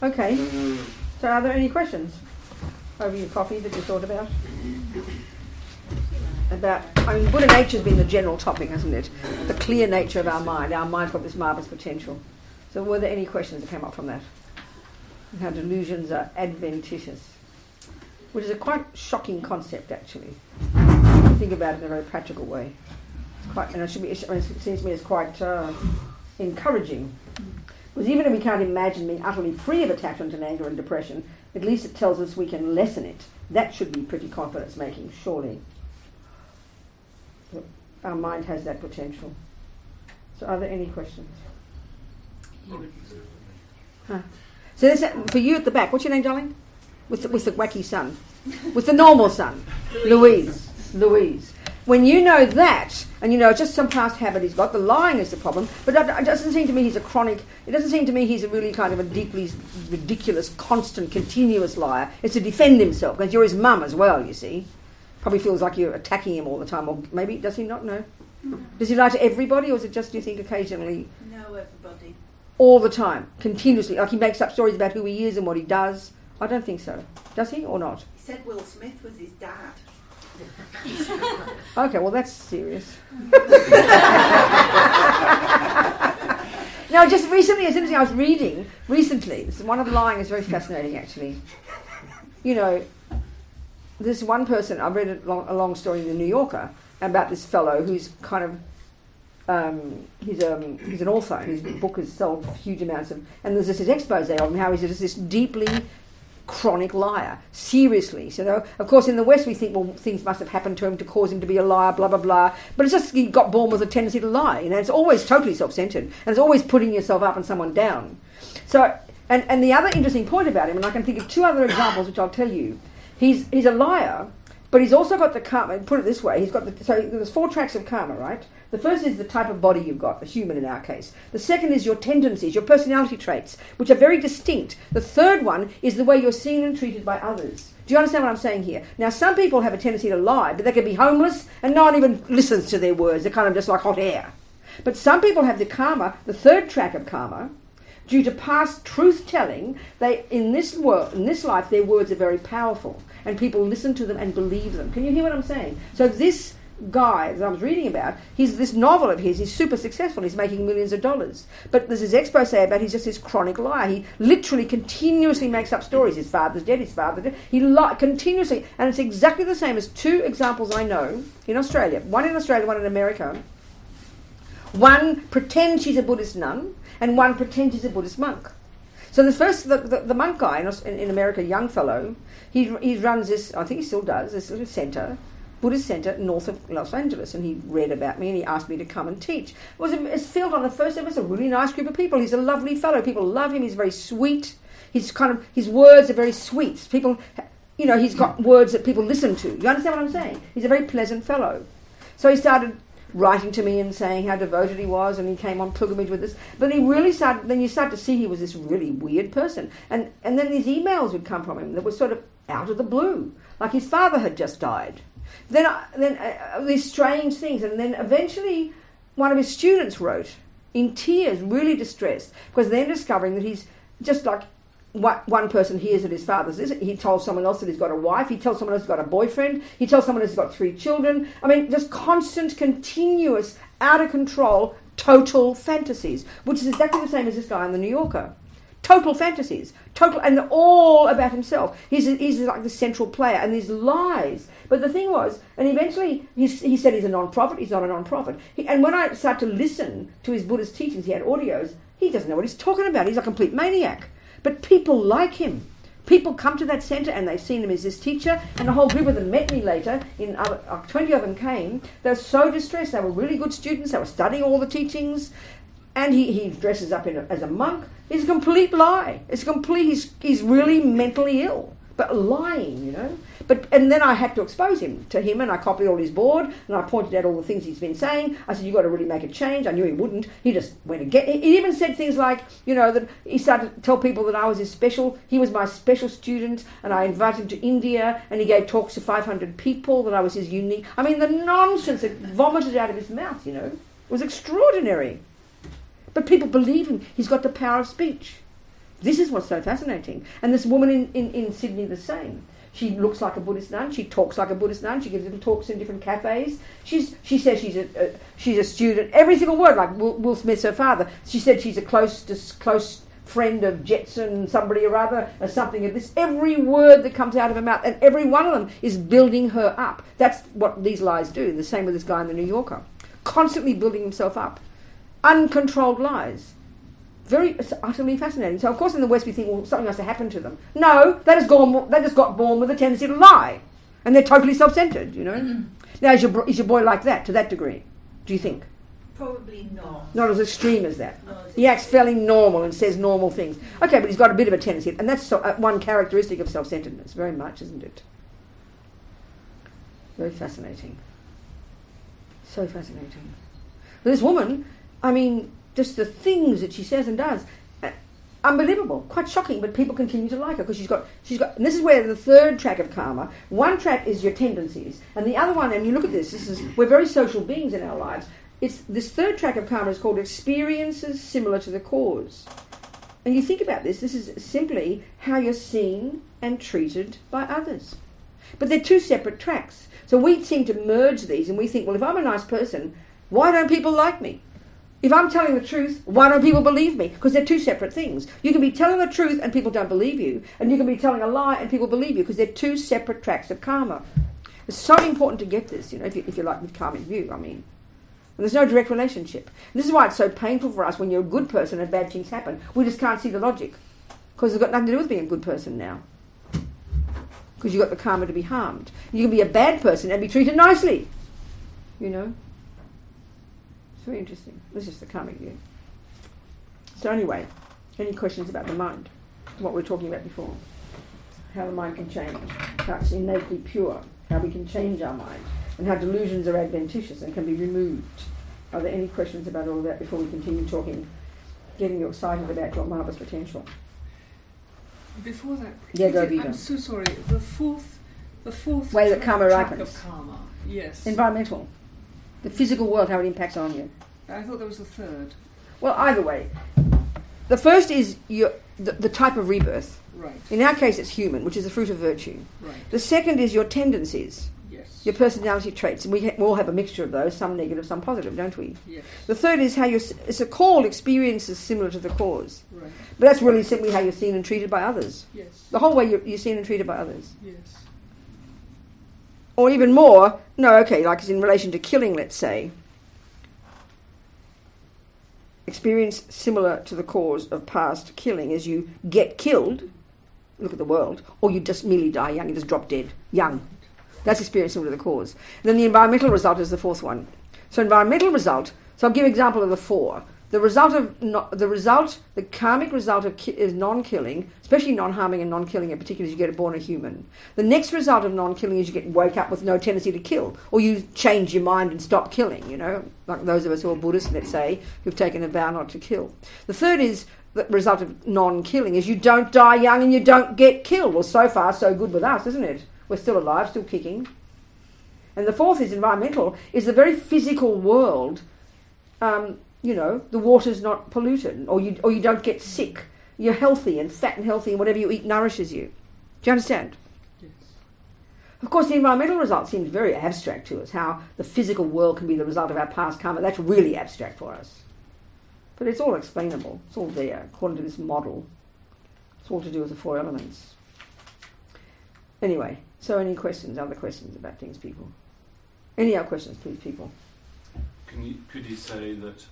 Okay. So are there any questions over your coffee that you thought about? Buddha nature has been the general topic, hasn't it? The clear nature of our mind. Our mind's got this marvellous potential. So were there any questions that came up from that? And how delusions are adventitious, which is a quite shocking concept, actually. Think about it in a very practical way. It's quite, and it seems to me it's quite encouraging. Because even if we can't imagine being utterly free of attachment and anger and depression, at least it tells us we can lessen it. That should be pretty confidence-making, surely. Our mind has that potential. So are there any questions? Huh. So this, for you at the back, what's your name, darling? With the wacky son. With the normal son. Louise. When you know that, and you know just some past habit he's got, the lying is the problem, but it doesn't seem to me he's it doesn't seem to me he's a really kind of a deeply ridiculous, constant, continuous liar. It's to defend himself, because you're his mum as well, you see. Probably feels like you're attacking him all the time, or maybe, does he not know? No. Does he lie to everybody, or is it just, do you think, occasionally? No, everybody. All the time, continuously, like he makes up stories about who he is and what he does? I don't think so. Does he, or not? He said Will Smith was his dad. Okay, well that's serious. Now, just recently, as I was reading, one of the lying is very fascinating, actually. You know, this one person, I read a long story in the New Yorker about this fellow who's kind of, he's an author, and his book has sold huge amounts of, and there's this expose of him, how he's just this deeply chronic liar, seriously. So, of course, in the West we think, well, things must have happened to him to cause him to be a liar, blah, blah, blah. But it's just he got born with a tendency to lie. You know, it's always totally self-centered, and it's always putting yourself up and someone down. So, and the other interesting point about him, and I can think of two other examples which I'll tell you, he's a liar, but he's also got the karma. Put it this way, he's got so there's 4 tracks of karma, right? The first is the type of body you've got, a human in our case. The second is your tendencies, your personality traits, which are very distinct. The third one is the way you're seen and treated by others. Do you understand what I'm saying here? Now, some people have a tendency to lie, but they can be homeless and no one even listens to their words. They're kind of just like hot air. But some people have the karma, the third track of karma, due to past truth-telling. In this life, their words are very powerful, and people listen to them and believe them. Can you hear what I'm saying? So this guy that I was reading about, this novel of his, he's super successful, he's making millions of dollars. But there's this expose about he's just this chronic liar. He literally continuously makes up stories. His father's dead, He continuously, and it's exactly the same as 2 examples I know in Australia. One in Australia, one in America. One pretends she's a Buddhist nun, and one pretends he's a Buddhist monk. So the monk guy in America, young fellow, he runs this, I think he still does, this little centre, Buddhist centre north of Los Angeles, and he read about me and he asked me to come and teach. It's filled on the first ever. It's a really nice group of people. He's a lovely fellow. People love him. He's very sweet. His words are very sweet. People, you know, he's got words that people listen to. You understand what I'm saying? He's a very pleasant fellow. So he started writing to me and saying how devoted he was, and he came on pilgrimage with us. But he really then you start to see he was this really weird person. And then these emails would come from him that were sort of out of the blue, like his father had just died. Then these strange things, and then eventually one of his students wrote in tears, really distressed, because they're discovering that he's just like what one person hears that his father's is. He told someone else that he's got a wife. He tells someone else he's got a boyfriend. He tells someone else he's got 3 children. I mean, just constant, continuous, out of control, total fantasies, which is exactly the same as this guy in the New Yorker. Total fantasies, and all about himself. He's like the central player, and these lies. But the thing was, and eventually he said he's a non-profit. He's not a non-profit. And when I started to listen to his Buddhist teachings, he had audios. He doesn't know what he's talking about. He's a complete maniac. But people like him. People come to that centre and they've seen him as this teacher, and a whole group of them met me later. 20 of them came. They were so distressed. They were really good students. They were studying all the teachings. And he dresses up as a monk. It's a complete lie. He's really mentally ill, but lying, you know. And then I had to expose him to him, and I copied all his board, and I pointed out all the things he's been saying. I said, you've got to really make a change. I knew he wouldn't. He just went again. He even said things like, you know, that he started to tell people that I was he was my special student, and I invited him to India, and he gave talks to 500 people, that I was his unique. I mean, the nonsense that vomited out of his mouth, you know. It was extraordinary. But people believe him. He's got the power of speech. This is what's so fascinating. And this woman in Sydney, the same. She looks like a Buddhist nun. She talks like a Buddhist nun. She gives little talks in different cafes. She says she's a student. Every single word, like Will Smith's her father. She said she's a close friend of Jetson, somebody or other, or something of this. Every word that comes out of her mouth, and every one of them is building her up. That's what these lies do. The same with this guy in the New Yorker. Constantly building himself up. Uncontrolled lies. Very utterly fascinating. So, of course, in the West we think, well, something has to happen to them. No, they just got born with a tendency to lie. And they're totally self-centered, you know. Mm-hmm. Now, is your boy like that, to that degree, do you think? Probably not. Not as extreme as that. He acts fairly normal and says normal things. Okay, but he's got a bit of a tendency. And that's one characteristic of self-centeredness, very much, isn't it? Very fascinating. So fascinating. But this woman, I mean, just the things that she says and does, unbelievable, quite shocking, but people continue to like her because she's got, and this is where the third track of karma, one track is your tendencies, and the other one, and you look at this, we're very social beings in our lives. It's this third track of karma is called experiences similar to the cause. And you think about this is simply how you're seen and treated by others. But they're two separate tracks. So we seem to merge these and we think, well, if I'm a nice person, why don't people like me? If I'm telling the truth, why don't people believe me? Because they're two separate things. You can be telling the truth and people don't believe you, and you can be telling a lie and people believe you, because they're two separate tracks of karma. It's so important to get this, you know, if you like with karmic view, I mean. And there's no direct relationship. And this is why it's so painful for us when you're a good person and bad things happen. We just can't see the logic, because it's got nothing to do with being a good person now. Because you've got the karma to be harmed. You can be a bad person and be treated nicely, you know. It's very interesting. This is just the karmic view. So anyway, any questions about the mind? What we were talking about before. How the mind can change. How it's innately pure. How we can change our mind. And how delusions are adventitious and can be removed. Are there any questions about all of that before we continue talking, getting you excited about your marvellous potential? Before that, yeah, go Vita. I'm so sorry. The fourth way that karma track ripens. Of karma. Yes. Environmental. The physical world, how it impacts on you. I thought there was a third. Well, either way. The first is the type of rebirth. Right. In our case, it's human, which is the fruit of virtue. Right. The second is your tendencies. Yes. Your personality traits. And we all have a mixture of those, some negative, some positive, don't we? Yes. The third is how it's called experiences similar to the cause. Right. But that's really simply how you're seen and treated by others. Yes. The whole way you're seen and treated by others. Yes. Or even more, like in relation to killing, let's say. Experience similar to the cause of past killing is you get killed, look at the world, or you just merely die young, you just drop dead, young. That's experience similar to the cause. And then the environmental result is the fourth one. So environmental result, so I'll give an example of the four. The karmic result is non-killing, especially non-harming and non-killing in particular, is you get born a human. The next result of non-killing is you get woke up with no tendency to kill, or you change your mind and stop killing, you know, like those of us who are Buddhists, let's say, who've taken a vow not to kill. The third is the result of non-killing is you don't die young and you don't get killed. Well, so far, so good with us, isn't it? We're still alive, still kicking. And the fourth is environmental, is the very physical world. The water's not polluted, or you don't get sick. You're healthy and fat and healthy, and whatever you eat nourishes you. Do you understand? Yes. Of course, the environmental result seems very abstract to us, how the physical world can be the result of our past karma. That's really abstract for us. But it's all explainable. It's all there, according to this model. It's all to do with the four elements. Anyway, so any questions, other questions about things, people? Any other questions, please, people? Could you say that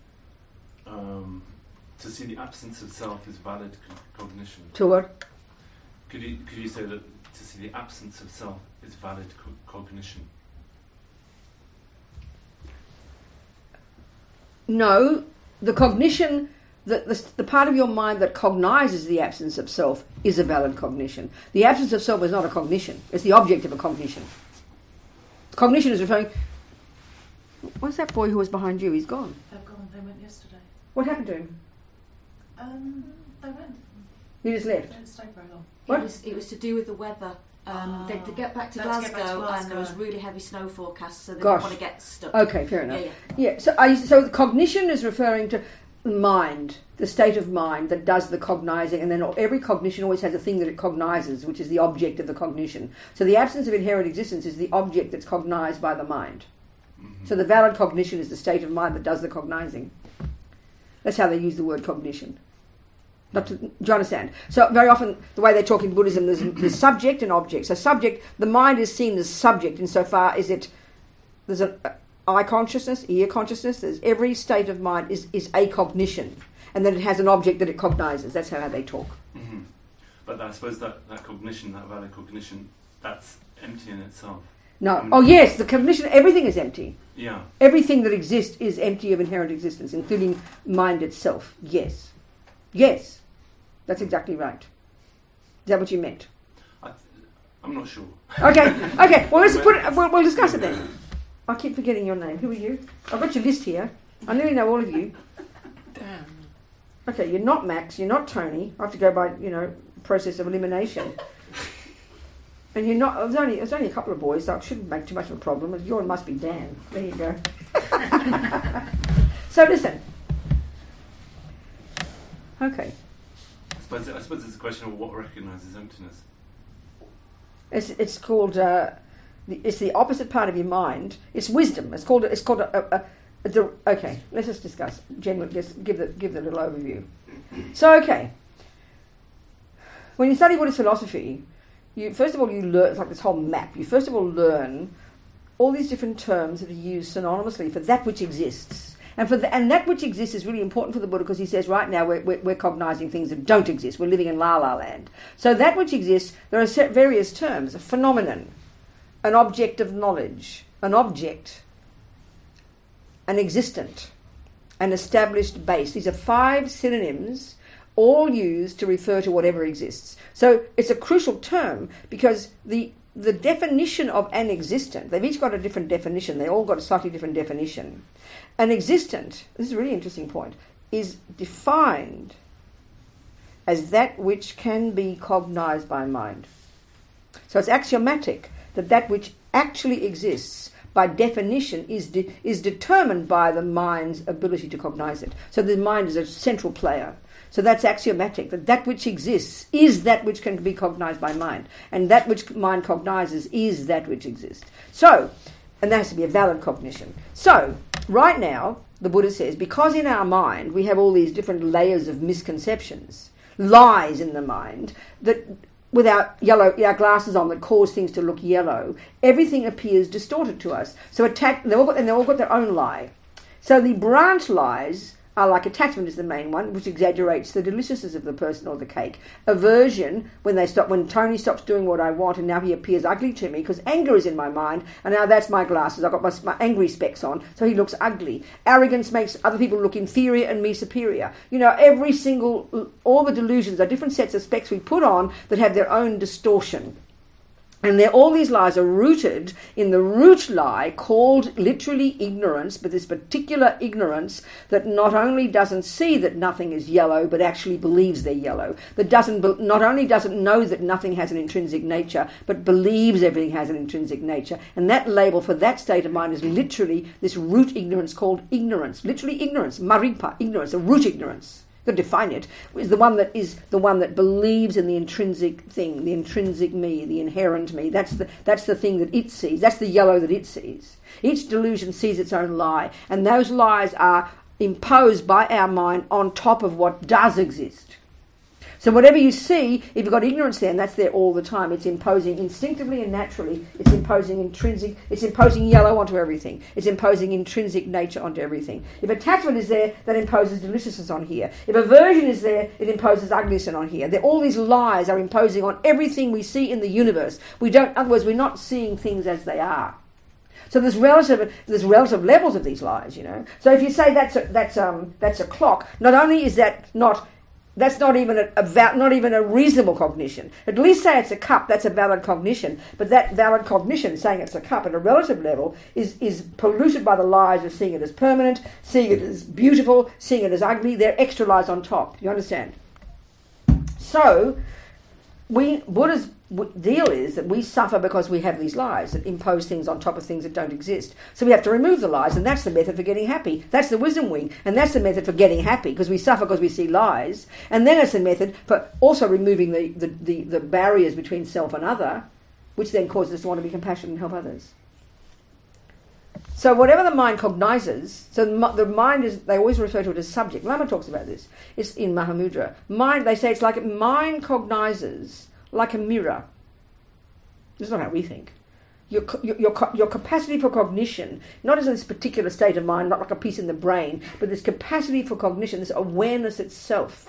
to see the absence of self is valid cognition? To what? Could you say that to see the absence of self is valid cognition? No, the cognition, the part of your mind that cognizes the absence of self is a valid cognition. The absence of self is not a cognition. It's the object of a cognition. Cognition is referring... What's that boy who was behind you? He's gone. They've gone. They went yesterday. What happened to him? They went. He just left? They didn't stay very long. What? It was to do with the weather. They had to get back to Glasgow, and there was really heavy snow forecast, so they didn't want to get stuck. Okay, fair enough. Yeah. So cognition is referring to... mind, the state of mind that does the cognizing, and then every cognition always has a thing that it cognizes, which is the object of the cognition. So the absence of inherent existence is the object that's cognized by the mind. So the valid cognition is the state of mind that does the cognizing. That's how they use the word cognition. Do you understand? So very often the way they talk in Buddhism, there's subject and object. So subject, the mind is seen as subject insofar as there's an eye consciousness, ear consciousness, there's every state of mind is a cognition. And then it has an object that it cognizes. That's how they talk. Mm-hmm. But I suppose that cognition, that valid cognition, that's empty in itself. No. Oh yes, the cognition, everything is empty. Yeah. Everything that exists is empty of inherent existence, including mind itself. Yes. Yes. That's exactly right. Is that what you meant? I'm not sure. Okay. Okay. Well, let's put it. We'll discuss it then. I keep forgetting your name. Who are you? I've got your list here. I nearly know all of you. Damn. Okay, you're not Max. You're not Tony. I have to go by process of elimination. And you're not. There's only a couple of boys, so it shouldn't make too much of a problem. Yours must be Dan. There you go. So listen. Okay. I suppose it's a question of what recognises emptiness. It's called. It's the opposite part of your mind. It's wisdom. It's called. Okay. Let's just discuss. Generally, just give the little overview. So okay. When you study Buddhist philosophy, you learn. It's like this whole map. You first of all learn all these different terms that are used synonymously for that which exists. And that which exists is really important for the Buddha because he says right now we're cognizing things that don't exist. We're living in la-la land. So that which exists, there are various terms: a phenomenon, an object of knowledge, an object, an existent, an established base. These are 5 synonyms, all used to refer to whatever exists. So it's a crucial term because the definition of an existent, they've each got a different definition. They all got a slightly different definition. An existent, this is a really interesting point, is defined as that which can be cognized by mind. So it's axiomatic that which actually exists by definition is determined by the mind's ability to cognize it. So the mind is a central player. So that's axiomatic, that which exists is that which can be cognized by mind. And that which mind cognizes is that which exists. So, and that has to be a valid cognition. So, right now, the Buddha says, because in our mind we have all these different layers of misconceptions, lies in the mind, that with our glasses on that cause things to look yellow, everything appears distorted to us. So they've all got their own lie. So the branch lies are like attachment is the main one, which exaggerates the deliciousness of the person or the cake. Aversion, when Tony stops doing what I want and now he appears ugly to me because anger is in my mind and now that's my glasses. I've got my angry specs on, so he looks ugly. Arrogance makes other people look inferior and me superior. All the delusions are different sets of specs we put on that have their own distortion. And all these lies are rooted in the root lie called literally ignorance, but this particular ignorance that not only doesn't see that nothing is yellow, but actually believes they're yellow. That not only doesn't know that nothing has an intrinsic nature, but believes everything has an intrinsic nature. And that label for that state of mind is literally this root ignorance called ignorance. Literally ignorance, maripa, ignorance, a root ignorance. To define it, is the one that believes in the intrinsic thing, the intrinsic me, the inherent me. That's the thing that it sees. That's the yellow that it sees. Each delusion sees its own lie, and those lies are imposed by our mind on top of what does exist. So whatever you see, if you've got ignorance there, and that's there all the time, it's imposing instinctively and naturally, it's imposing yellow onto everything. It's imposing intrinsic nature onto everything. If attachment is there, that imposes deliciousness on here. If aversion is there, it imposes ugliness on here. All these lies are imposing on everything we see in the universe. Otherwise we're not seeing things as they are. So there's relative levels of these lies, So if you say that's a clock, not only is that's not even a reasonable cognition. At least say it's a cup, that's a valid cognition. But that valid cognition, saying it's a cup at a relative level, is polluted by the lies of seeing it as permanent, seeing it as beautiful, seeing it as ugly. They're extra lies on top. You understand? So, Buddha's deal is that we suffer because we have these lies that impose things on top of things that don't exist. So we have to remove the lies, and that's the method for getting happy. That's the wisdom wing, and that's the method for getting happy, because we suffer because we see lies. And then it's the method for also removing the barriers between self and other, which then causes us to want to be compassionate and help others. So whatever the mind cognizes, so the mind is, they always refer to it as subject. Lama talks about this. It's in Mahamudra. Mind, they say it's like mind cognizes like a mirror. This is not how we think. Your capacity for cognition, not as in this particular state of mind, not like a piece in the brain, but this capacity for cognition, this awareness itself,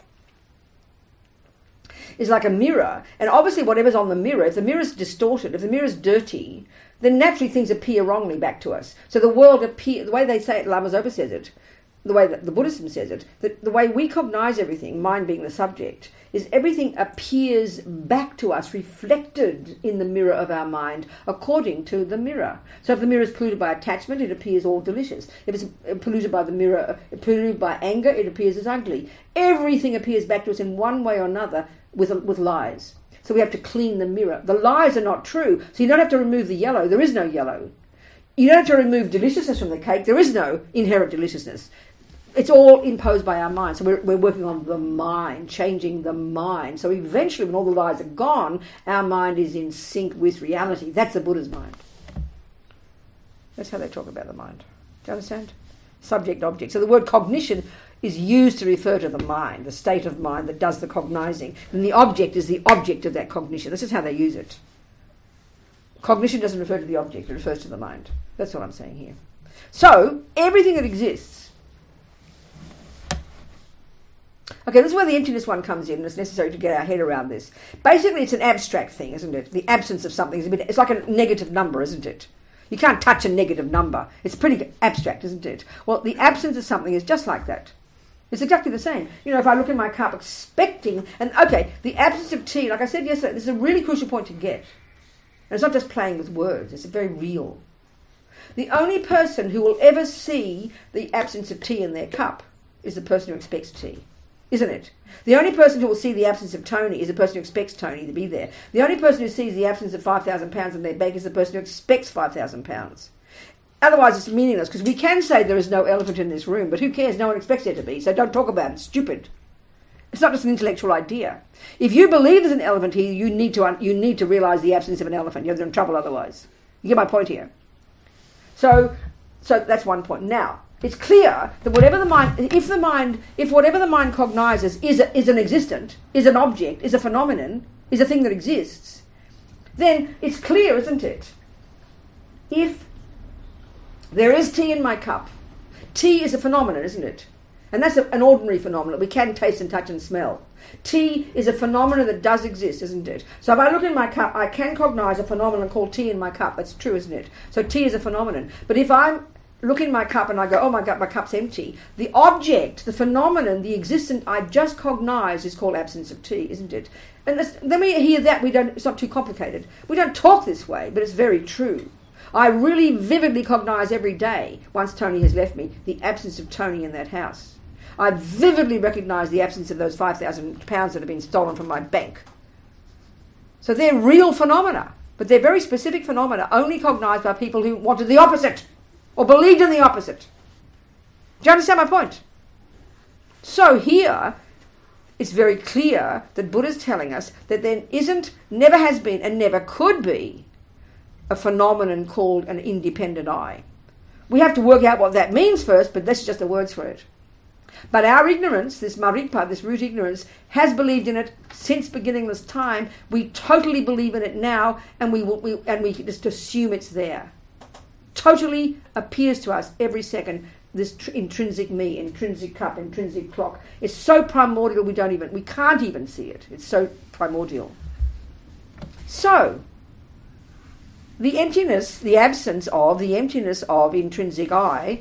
is like a mirror. And obviously whatever's on the mirror, if the mirror's distorted, if the mirror's dirty, then naturally things appear wrongly back to us. So the world the way they say it, Lama Zopa says it, the way that the Buddhism says it, that the way we cognize everything, mind being the subject, is everything appears back to us, reflected in the mirror of our mind, according to the mirror. So if the mirror is polluted by attachment, it appears all delicious. If it's polluted by the mirror, polluted by anger, it appears as ugly. Everything appears back to us in one way or another with lies. So we have to clean the mirror. The lies are not true, so you don't have to remove the yellow. There is no yellow. You don't have to remove deliciousness from the cake. There is no inherent deliciousness. It's all imposed by our mind. So we're working on the mind, changing the mind. So eventually, when all the lies are gone, our mind is in sync with reality. That's the Buddha's mind. That's how they talk about the mind. Do you understand? Subject, object. So the word cognition is used to refer to the mind, the state of mind that does the cognizing. And the object is the object of that cognition. This is how they use it. Cognition doesn't refer to the object, it refers to the mind. That's what I'm saying here. So, everything that exists. Okay, this is where the emptiness one comes in, and it's necessary to get our head around this. Basically, it's an abstract thing, isn't it? The absence of something is it's like a negative number, isn't it? You can't touch a negative number. It's pretty abstract, isn't it? Well, the absence of something is just like that. It's exactly the same. You know, if I look in my cup expecting, and okay, the absence of tea, like I said yesterday, this is a really crucial point to get. And it's not just playing with words, it's very real. The only person who will ever see the absence of tea in their cup is the person who expects tea, isn't it? The only person who will see the absence of Tony is the person who expects Tony to be there. The only person who sees the absence of £5,000 in their bank is the person who expects £5,000. Otherwise it's meaningless, because we can say there is no elephant in this room, but who cares? No one expects there to be, so don't talk about it. It's stupid. It's not just an intellectual idea. If you believe there's an elephant here, you need to realise the absence of an elephant. You're in trouble otherwise. You get my point here? So that's one point. Now, it's clear that whatever the mind, if whatever the mind cognizes is an existent, is an object, is a phenomenon, is a thing that exists, then it's clear, isn't it? If there is tea in my cup, tea is a phenomenon, isn't it? And that's an ordinary phenomenon. We can taste and touch and smell. Tea is a phenomenon that does exist, isn't it? So if I look in my cup, I can cognize a phenomenon called tea in my cup. That's true, isn't it? So tea is a phenomenon. But if I look in my cup and I go, oh my God, my cup's empty, the object, the phenomenon, the existent I just cognize is called absence of tea, isn't it? And then we hear that, it's not too complicated. We don't talk this way, but it's very true. I really vividly cognize every day, once Tony has left me, the absence of Tony in that house. I vividly recognise the absence of those £5,000 that have been stolen from my bank. So they're real phenomena, but they're very specific phenomena, only cognised by people who wanted the opposite, or believed in the opposite. Do you understand my point? So here, it's very clear that Buddha's telling us that there isn't, never has been, and never could be a phenomenon called an independent I. We have to work out what that means first, but that's just the words for it. But our ignorance, this marikpa, this root ignorance, has believed in it since beginningless time. We totally believe in it now, and we just assume it's there. Totally appears to us every second, this intrinsic me, intrinsic cup, intrinsic clock. It's so primordial we can't even see it. It's so primordial. So, the emptiness, the absence of, the emptiness of intrinsic I,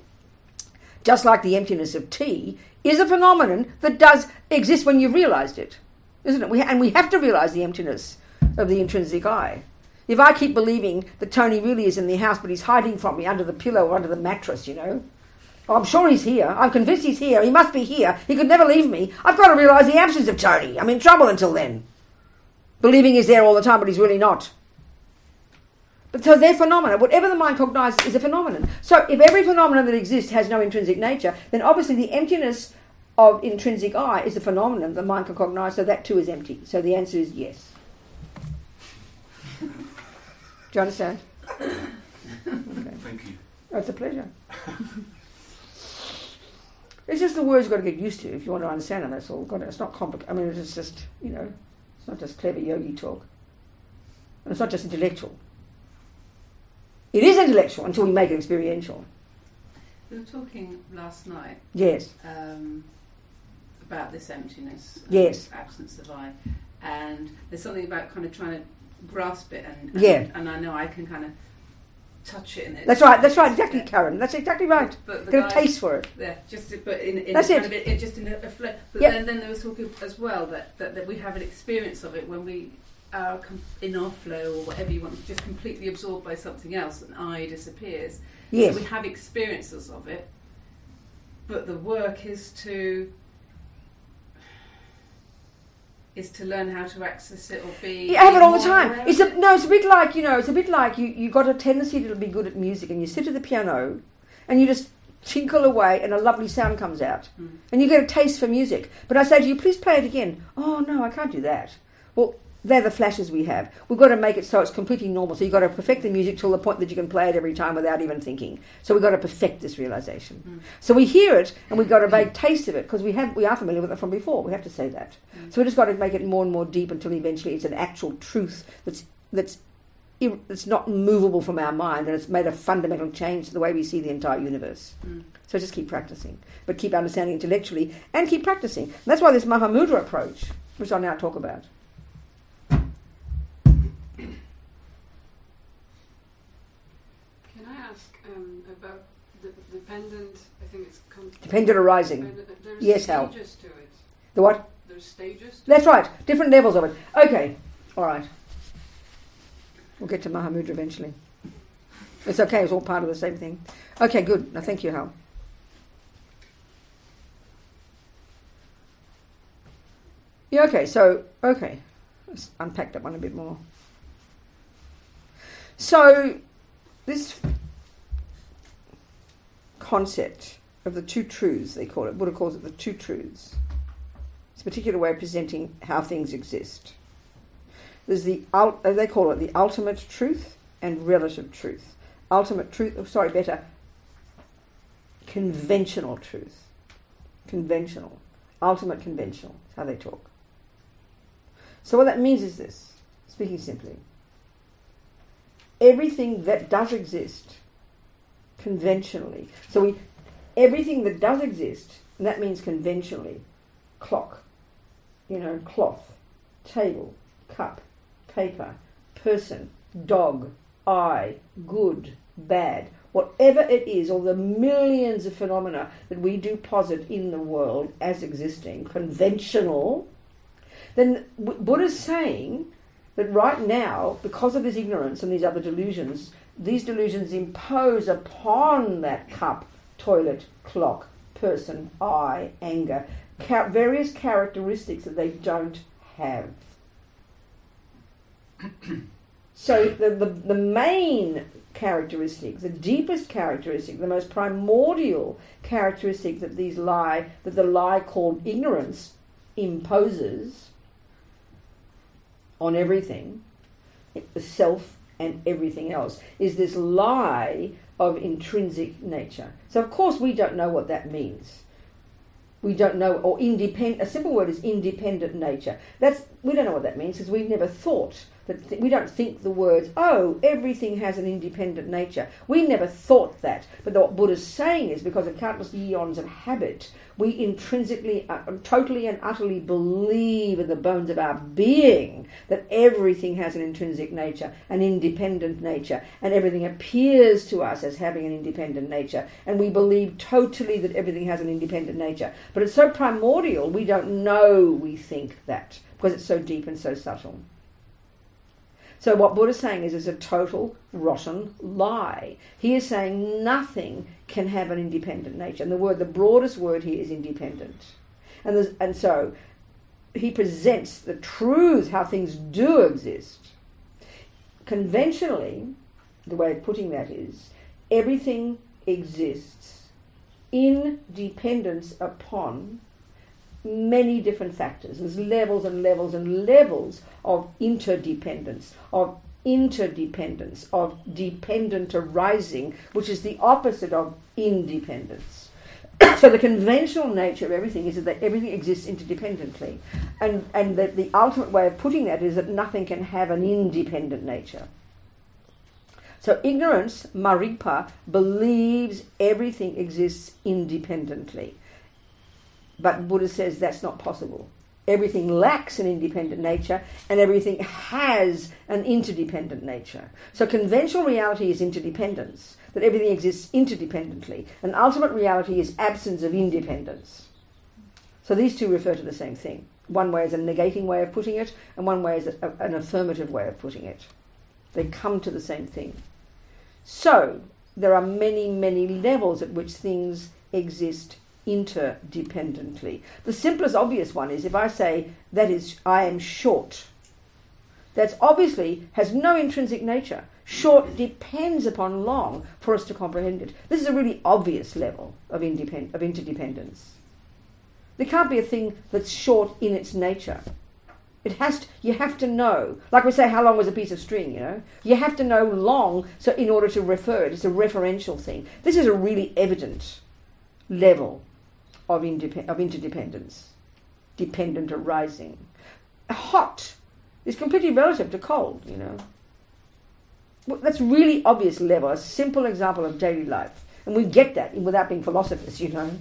just like the emptiness of tea, is a phenomenon that does exist when you've realised it, isn't it? And we have to realise the emptiness of the intrinsic I. If I keep believing that Tony really is in the house, but he's hiding from me under the pillow or under the mattress, you know, oh, I'm sure he's here. I'm convinced he's here. He must be here. He could never leave me. I've got to realise the absence of Tony. I'm in trouble until then. believing he's there all the time, but he's really not. But so they're phenomena. Whatever the mind cognizes is a phenomenon. So if every phenomenon that exists has no intrinsic nature, then obviously the emptiness of intrinsic I is a phenomenon the mind can cognize, so that too is empty. So the answer is yes. Do you understand? Okay. Thank you. Oh, it's a pleasure. It's just the words you've got to get used to if you want to understand them, that's all. It's not complicated. I mean, it's just, it's not just clever yogi talk. And it's not just intellectual. It is intellectual until we make it experiential. We were talking last night. Yes. About this emptiness. Yes. Absence of I. And there's something about kind of trying to grasp it and I know I can kind of touch it. And that's right, exactly, Karen. That's exactly right. But get a taste for it. Yeah, but in that's kind it. Of just in a flow. But yep. then there was talking as well that we have an experience of it when we are in our flow or whatever you want, just completely absorbed by something else and I disappears. Yes. So we have experiences of it, but the work is to learn how to access it or be. You have it all the time. It's a bit like you got a tendency to be good at music, and you sit at the piano, and you just tinkle away, and a lovely sound comes out, and you get a taste for music. But I say to you, please play it again. Oh no, I can't do that. Well, they're the flashes we have. We've got to make it so it's completely normal. So you've got to perfect the music till the point that you can play it every time without even thinking. So we've got to perfect this realization. So we hear it and we've got a vague taste of it because we are familiar with it from before. We have to say that. So we just got to make it more and more deep until eventually it's an actual truth that's not movable from our mind, and it's made a fundamental change to the way we see the entire universe. So just keep practicing, but keep understanding intellectually and keep practicing. And that's why this Mahamudra approach, which I'll now talk about. About the dependent, I think it's dependent arising. There's yes, stages to it. The what? There's stages. That's right. Different levels of it. Okay. All right. We'll get to Mahamudra eventually. It's okay. It's all part of the same thing. Okay, good. Now, thank you, Hal. Yeah, okay. So, let's unpack that one a bit more. So, this concept of the two truths, they call it. Buddha calls it the two truths. It's a particular way of presenting how things exist. There's they call it the ultimate truth and relative truth. Ultimate truth, conventional truth. Conventional. Ultimate conventional. That's how they talk. So what that means is this, speaking simply. Everything that does exist conventionally. So everything that does exist, and that means conventionally, clock, cloth, table, cup, paper, person, dog, eye, good, bad, whatever it is, all the millions of phenomena that we do posit in the world as existing, conventional, then Buddha's saying that right now, because of this ignorance and these other delusions, these delusions impose upon that cup, toilet, clock, person, eye, anger, various characteristics that they don't have. So the main characteristic, the deepest characteristic, the most primordial characteristic that the lie called ignorance imposes on everything, the self and everything else, is this lie of intrinsic nature. So of course we don't know what that means. We don't know, or independent. A simple word is independent nature. We don't know what that means because we've never thought that. We don't think the words, everything has an independent nature. We never thought that. But what Buddha's saying is, because of countless eons of habit, we intrinsically, totally and utterly believe in the bones of our being that everything has an intrinsic nature, an independent nature, and everything appears to us as having an independent nature. And we believe totally that everything has an independent nature. But it's so primordial, we don't know we think that, because it's so deep and so subtle. So what Buddha's saying is a total rotten lie. He is saying nothing can have an independent nature. And the broadest word here is independent. And so he presents the truth, how things do exist. Conventionally, the way of putting that is, everything exists in dependence upon many different factors. There's levels and levels and levels of interdependence, of interdependence, of dependent arising, which is the opposite of independence. So the conventional nature of everything is that everything exists interdependently, and that the ultimate way of putting that is that nothing can have an independent nature. So ignorance, Marigpa, believes everything exists independently. But Buddha says that's not possible. Everything lacks an independent nature and everything has an interdependent nature. So conventional reality is interdependence, that everything exists interdependently. And ultimate reality is absence of independence. So these two refer to the same thing. One way is a negating way of putting it, and one way is an affirmative way of putting it. They come to the same thing. So there are many, many levels at which things exist interdependently. The simplest obvious one is if I say that is I am short. That obviously has no intrinsic nature. Short depends upon long for us to comprehend it. This is a really obvious level of interdependence. There can't be a thing that's short in its nature. You have to know, like we say, how long was a piece of string, you know? You have to know long so in order to refer it. It's a referential thing. This is a really evident level of interdependence, dependent arising. Hot is completely relative to cold, you know. Well, that's really obvious level, a simple example of daily life. And we get that without being philosophers, you know.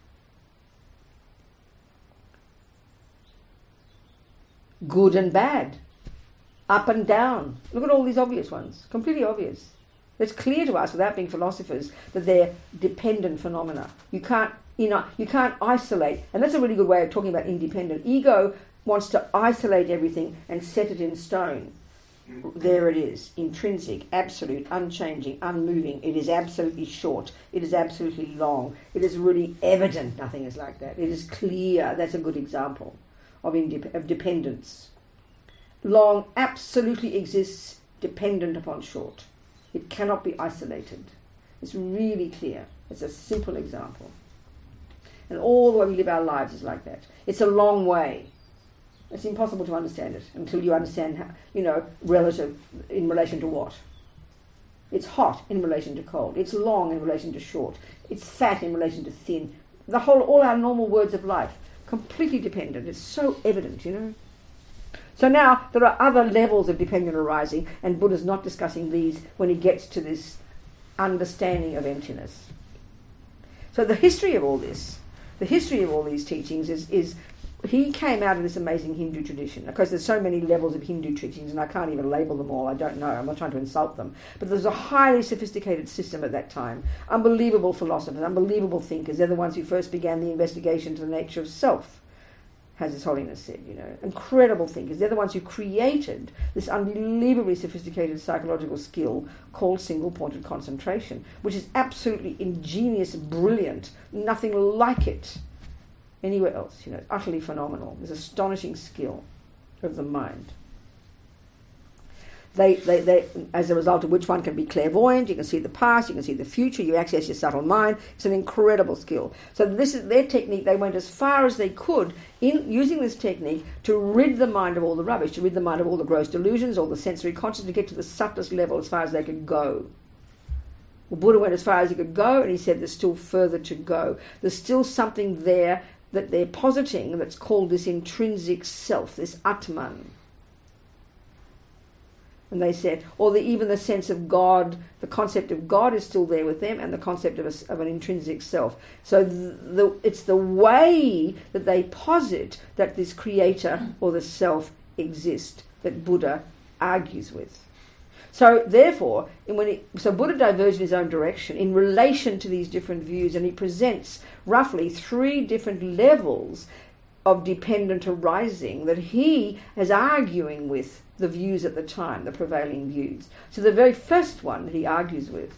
Good and bad, up and down. Look at all these obvious ones, completely obvious. It's clear to us without being philosophers that they're dependent phenomena. You can't isolate, and that's a really good way of talking about independent. Ego wants to isolate everything and set it in stone. There it is, intrinsic, absolute, unchanging, unmoving. It is absolutely short. It is absolutely long. It is really evident. Nothing is like that. It is clear. That's a good example of dependence. Long absolutely exists dependent upon short. It cannot be isolated. It's really clear. It's a simple example. And all the way we live our lives is like that. It's a long way. It's impossible to understand it until you understand how, you know, relative in relation to what. It's hot in relation to cold. It's long in relation to short. It's fat in relation to thin. All our normal words of life, completely dependent. It's so evident, you know. So now there are other levels of dependent arising, and Buddha's not discussing these when he gets to this understanding of emptiness. So the history of all this, the history of all these teachings is he came out of this amazing Hindu tradition. Of course, there's so many levels of Hindu teachings, and I can't even label them all. I don't know. I'm not trying to insult them. But there's a highly sophisticated system at that time. Unbelievable philosophers, unbelievable thinkers. They're the ones who first began the investigation to the nature of self, as His Holiness said, you know. Incredible thinkers. They're the ones who created this unbelievably sophisticated psychological skill called single-pointed concentration, which is absolutely ingenious, brilliant, nothing like it anywhere else, you know. It's utterly phenomenal. There's astonishing skill of the mind. They as a result of which one can be clairvoyant, you can see the past, you can see the future, you access your subtle mind. It's an incredible skill. So this is their technique. They went as far as they could in using this technique to rid the mind of all the rubbish, to rid the mind of all the gross delusions, all the sensory consciousness, to get to the subtlest level as far as they could go. Well, Buddha went as far as he could go, and he said there's still further to go. There's still something there that they're positing that's called this intrinsic self, this Atman. And they said, even the sense of God, the concept of God is still there with them, and the concept of an intrinsic self. So it's the way that they posit that this creator or the self exists that Buddha argues with. So therefore, Buddha diverged in his own direction in relation to these different views, and he presents roughly 3 different levels of dependent arising that he is arguing with the views at the time, the prevailing views. So the very first one that he argues with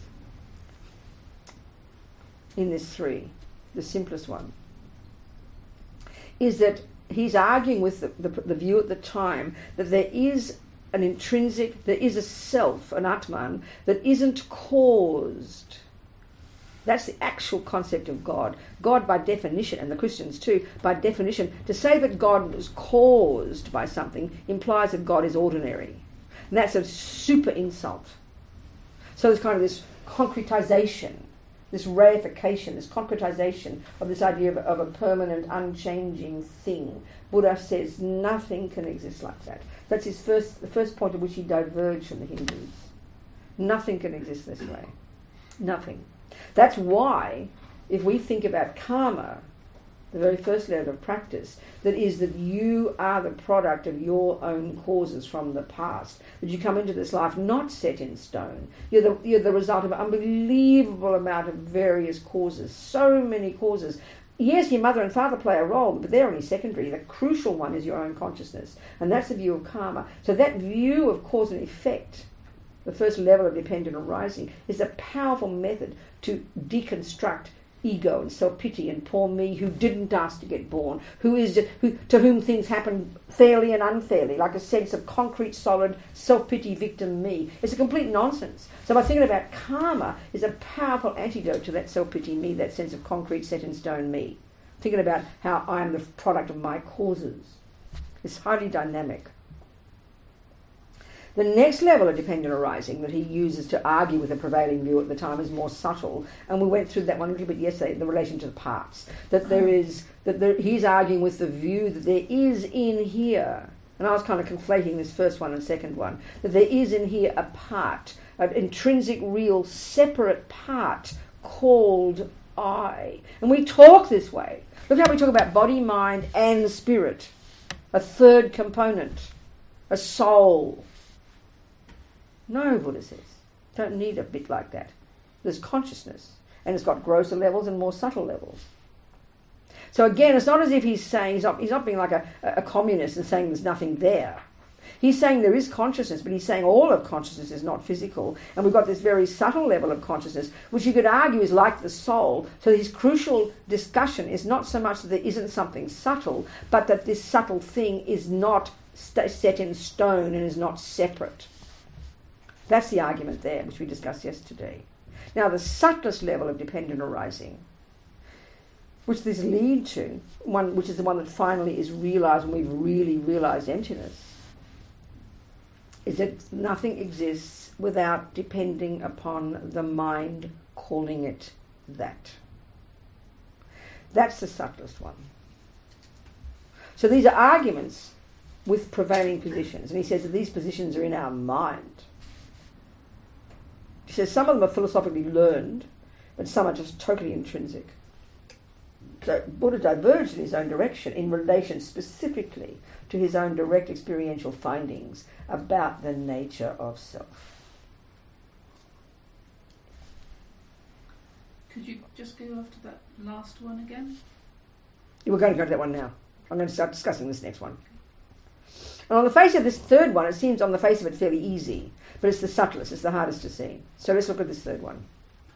in this 3, the simplest one, is that he's arguing with the view at the time that there is an intrinsic, there is a self, an Atman, that isn't caused. That's the actual concept of God. God, by definition, and the Christians too, by definition, to say that God was caused by something implies that God is ordinary. And that's a super insult. So there's kind of this concretization, this reification, this concretization of this idea of a permanent, unchanging thing. Buddha says nothing can exist like that. That's the first point at which he diverged from the Hindus. Nothing can exist this way. Nothing. That's why, if we think about karma, the very first level of practice, that is that you are the product of your own causes from the past, that you come into this life not set in stone. You're the result of an unbelievable amount of various causes, so many causes. Yes, your mother and father play a role, but they're only secondary. The crucial one is your own consciousness, and that's the view of karma. So that view of cause and effect, the first level of dependent arising, is a powerful method to deconstruct ego and self-pity and poor me who didn't ask to get born, to whom things happen fairly and unfairly, like a sense of concrete, solid, self-pity victim me. It's a complete nonsense. So by thinking about karma is a powerful antidote to that self-pity me, that sense of concrete, set in stone me. Thinking about how I am the product of my causes. It's highly dynamic. The next level of dependent arising that he uses to argue with the prevailing view at the time is more subtle, and we went through that one a little bit yesterday, the relation to the parts. He's arguing with the view that there is in here, and I was kind of conflating this first one and second one, that there is in here a part, an intrinsic, real, separate part called I. And we talk this way. Look how we talk about body, mind, and spirit. A third component, a soul. No, Buddha says. Don't need a bit like that. There's consciousness, and it's got grosser levels and more subtle levels. So again, it's not as if he's saying, he's not being like a communist and saying there's nothing there. He's saying there is consciousness, but he's saying all of consciousness is not physical, and we've got this very subtle level of consciousness, which you could argue is like the soul. So his crucial discussion is not so much that there isn't something subtle, but that this subtle thing is not set in stone and is not separate. That's the argument there, which we discussed yesterday. Now, the subtlest level of dependent arising, which this leads to, which is the one that finally is realised when we've really realised emptiness, is that nothing exists without depending upon the mind calling it that. That's the subtlest one. So these are arguments with prevailing positions, and he says that these positions are in our mind. He says some of them are philosophically learned, but some are just totally intrinsic. So Buddha diverged in his own direction in relation specifically to his own direct experiential findings about the nature of self. Could you just go after that last one again? We're going to go to that one now. I'm going to start discussing this next one. And on the face of this third one, it seems on the face of it fairly easy, but it's the subtlest, it's the hardest to see. So let's look at this third one.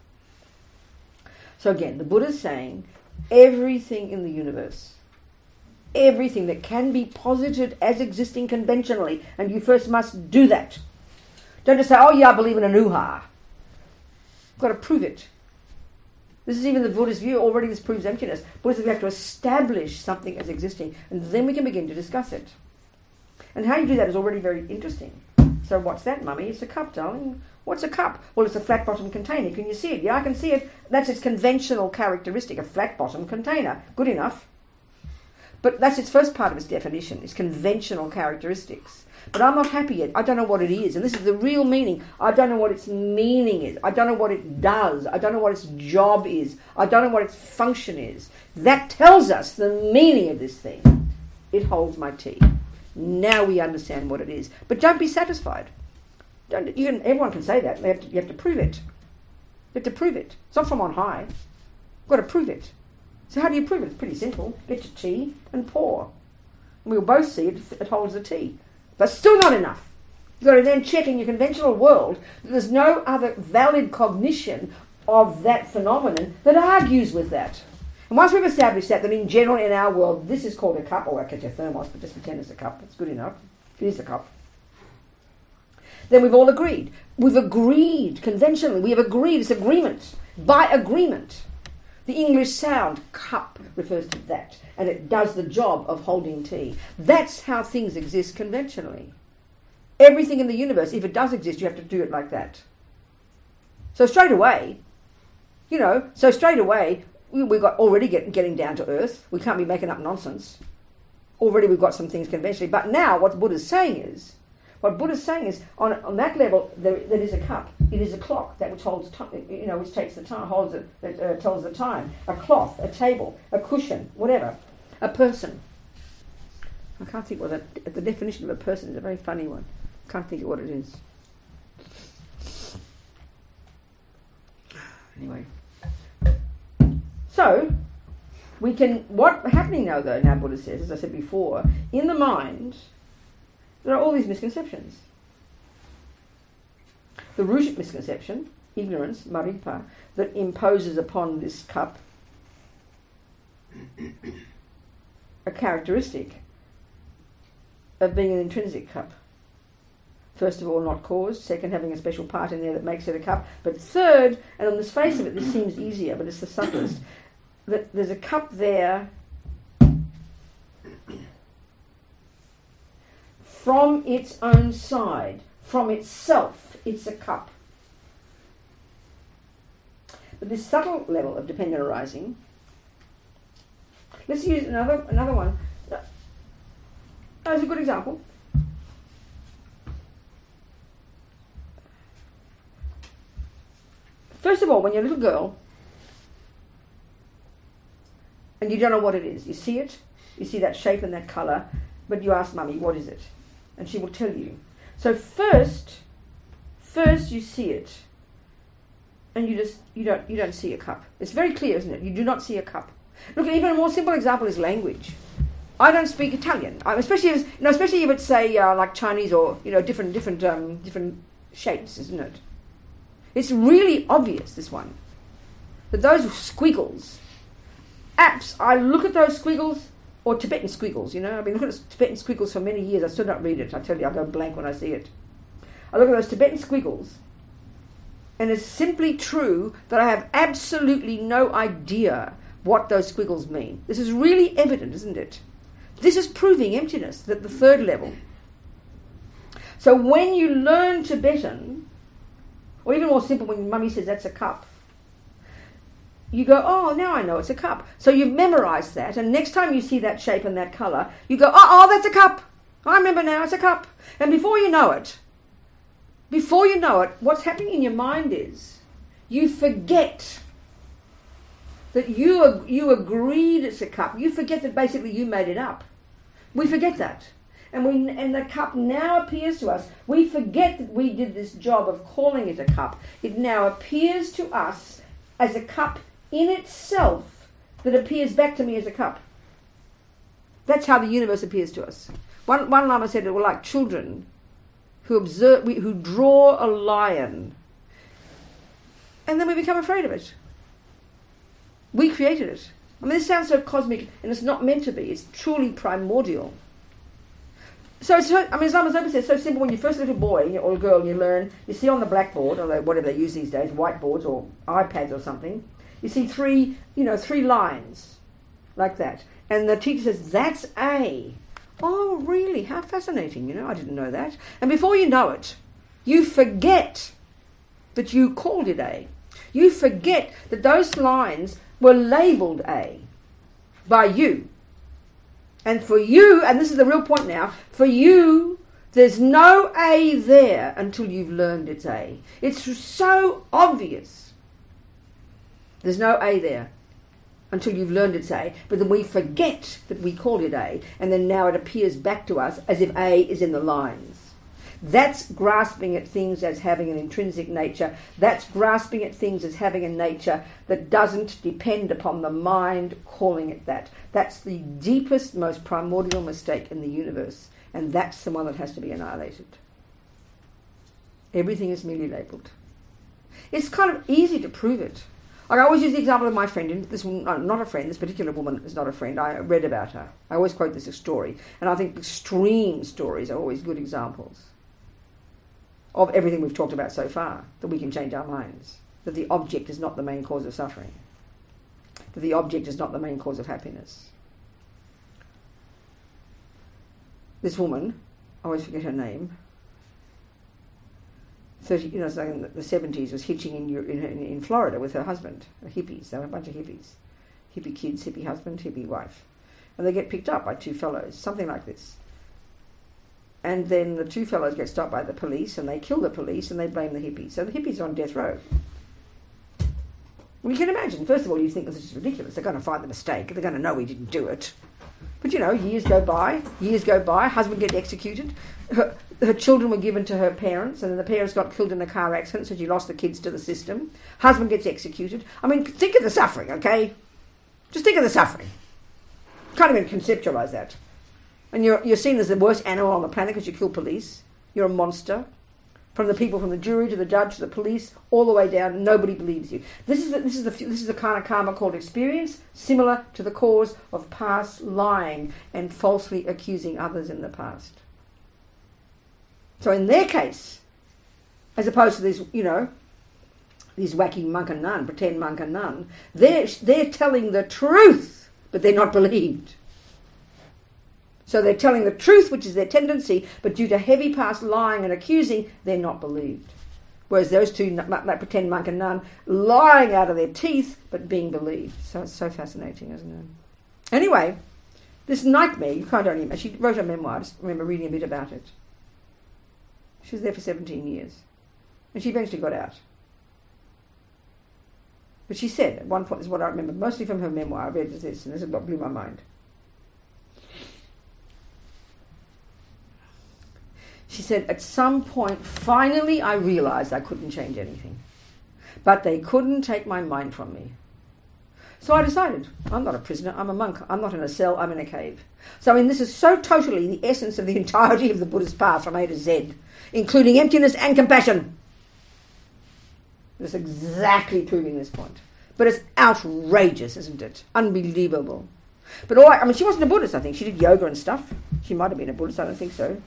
So again, the Buddha's saying everything in the universe, everything that can be posited as existing conventionally, and you first must do that. Don't just say, oh yeah, I believe in an uha. You've got to prove it. This is even the Buddhist view. Already this proves emptiness. Buddha says we have to establish something as existing, and then we can begin to discuss it. And how you do that is already very interesting. So what's that, Mummy? It's a cup, darling. What's a cup? Well, it's a flat-bottomed container. Can you see it? Yeah, I can see it. That's its conventional characteristic, a flat-bottomed container. Good enough. But that's its first part of its definition, its conventional characteristics. But I'm not happy yet. I don't know what it is. And this is the real meaning. I don't know what its meaning is. I don't know what it does. I don't know what its job is. I don't know what its function is. That tells us the meaning of this thing. It holds my tea. Now we understand what it is. But don't be satisfied. Everyone can say that. You have to prove it. You have to prove it. It's not from on high. You've got to prove it. So how do you prove it? It's pretty simple. Get your tea and pour. And we'll both see it holds the tea. But still not enough. You've got to then check in your conventional world that there's no other valid cognition of that phenomenon that argues with that. And once we've established that in general in our world, this is called a cup, or I catch a thermos, but just pretend it's a cup. It's good enough. It is a cup. Then we've all agreed. We've agreed conventionally. We have agreed. It's agreement. By agreement. The English sound cup refers to that, and it does the job of holding tea. That's how things exist conventionally. Everything in the universe, if it does exist, you have to do it like that. So straight away, we got already getting down to earth. We can't be making up nonsense. Already we've got some things conventionally. But now what Buddha's saying is, on that level, there is a cup. It is a clock that which holds time, which takes the time, tells the time. A cloth, a table, a cushion, whatever. A person. I can't think what the definition of a person is a very funny one. Can't think of what it is. Anyway. So, what's happening now though, now Buddha says, as I said before, in the mind, there are all these misconceptions. The root misconception, ignorance, maripa, that imposes upon this cup a characteristic of being an intrinsic cup. First of all, not caused. Second, having a special part in there that makes it a cup. But third, and on the face of it, this seems easier, but it's the subtlest, that there's a cup there from its own side, from itself, it's a cup. But this subtle level of dependent arising, let's use another one. That's a good example. First of all, when you're a little girl and you don't know what it is, you see it, you see that shape and that colour, but you ask Mummy, what is it? And she will tell you. So first you see it, and you don't see a cup. It's very clear, isn't it? You do not see a cup. Look, even a more simple example is language. I don't speak Italian, especially if it's say like Chinese or different shapes, isn't it? It's really obvious, this one, that those squiggles, I look at those squiggles, or Tibetan squiggles, I've been looking at Tibetan squiggles for many years. I still don't read it. I tell you, I go blank when I see it. I look at those Tibetan squiggles, and it's simply true that I have absolutely no idea what those squiggles mean. This is really evident, isn't it? This is proving emptiness at the third level. So when you learn Tibetan, or even more simple, when Mummy says that's a cup, you go, oh, now I know it's a cup. So you've memorised that, and next time you see that shape and that colour, you go, oh, that's a cup. I remember now, it's a cup. And before you know it, what's happening in your mind is you forget that you agreed it's a cup. You forget that basically you made it up. We forget that. And the cup now appears to us. We forget that we did this job of calling it a cup. It now appears to us as a cup in itself that appears back to me as a cup. That's how the universe appears to us. One Lama said it were like children who draw a lion, and then we become afraid of it. We created it. I mean, this sounds so cosmic, and it's not meant to be. It's truly primordial. So, as Lama Zopa says, it's so simple. When you're first a little boy or a girl, and you learn, you see on the blackboard, or whatever they use these days, whiteboards or iPads or something, you see three lines like that. And the teacher says, that's A. Oh, really? How fascinating, I didn't know that. And before you know it, you forget that you called it A. You forget that those lines were labelled A by you. And for you, and this is the real point now, for you, there's no A there until you've learned it's A. It's so obvious. There's no A there until you've learned it's A. But then we forget that we called it A, and then now it appears back to us as if A is in the lines. That's grasping at things as having an intrinsic nature. That's grasping at things as having a nature that doesn't depend upon the mind calling it that. That's the deepest, most primordial mistake in the universe, and that's the one that has to be annihilated. Everything is merely labelled. It's kind of easy to prove it. I always use the example of my friend, and this not a friend, this particular woman is not a friend. I read about her. I always quote this story, and I think extreme stories are always good examples of everything we've talked about so far, that we can change our minds, that the object is not the main cause of suffering, that the object is not the main cause of happiness. This woman, I always forget her name, 30, in the 70s, was hitching in Florida with her husband, hippies. They were a bunch of hippies. Hippie kids, hippie husband, hippie wife. And they get picked up by two fellows, something like this. And then the two fellows get stopped by the police, and they kill the police, and they blame the hippies. So the hippies are on death row. Well, you can imagine, first of all, you think this is ridiculous. They're going to find the mistake. They're going to know he didn't do it. But, years go by, husband gets executed. Her children were given to her parents, and then the parents got killed in a car accident, so she lost the kids to the system. Husband gets executed. I mean, think of the suffering, okay? Just think of the suffering. Can't even conceptualise that. And you're seen as the worst animal on the planet because you kill police. You're a monster. From the people, from the jury to the judge to the police, all the way down, nobody believes you. This is the kind of karma called experience, similar to the cause of past lying and falsely accusing others in the past. So in their case, as opposed to these wacky monk and nun, pretend monk and nun, they're telling the truth, but they're not believed. So they're telling the truth, which is their tendency, but due to heavy past lying and accusing, they're not believed. Whereas those two, that pretend monk and nun, lying out of their teeth, but being believed. So it's so fascinating, isn't it? Anyway, this nightmare, you can't only imagine. She wrote a memoir, I just remember reading a bit about it. She was there for 17 years. And she eventually got out. But she said, at one point, this is what I remember, mostly from her memoir, I read this, and this is what blew my mind. She said, at some point, finally I realised I couldn't change anything. But they couldn't take my mind from me. So I decided, I'm not a prisoner, I'm a monk. I'm not in a cell, I'm in a cave. So this is so totally the essence of the entirety of the Buddha's path from A to Z, including emptiness and compassion. It's exactly proving this point. But it's outrageous, isn't it? Unbelievable. But she wasn't a Buddhist, I think. She did yoga and stuff. She might have been a Buddhist, I don't think so.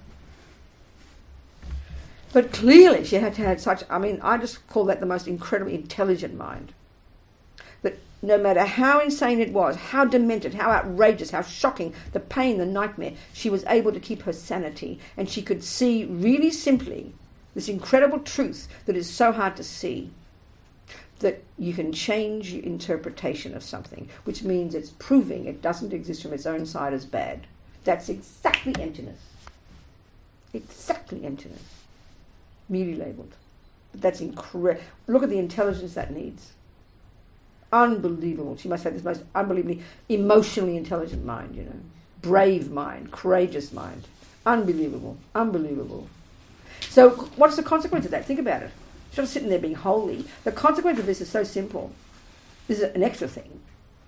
But clearly she had such, I just call that the most incredibly intelligent mind. That no matter how insane it was, how demented, how outrageous, how shocking, the pain, the nightmare, she was able to keep her sanity. And she could see really simply this incredible truth that is so hard to see, that you can change your interpretation of something, which means it's proving it doesn't exist from its own side as bad. That's exactly emptiness. Exactly emptiness. Merely labelled. But that's incredible. Look at the intelligence that needs. Unbelievable. She must have this most unbelievably emotionally intelligent mind, Brave mind, courageous mind. Unbelievable. Unbelievable. So what's the consequence of that? Think about it. She's not sitting there being holy. The consequence of this is so simple. This is an extra thing.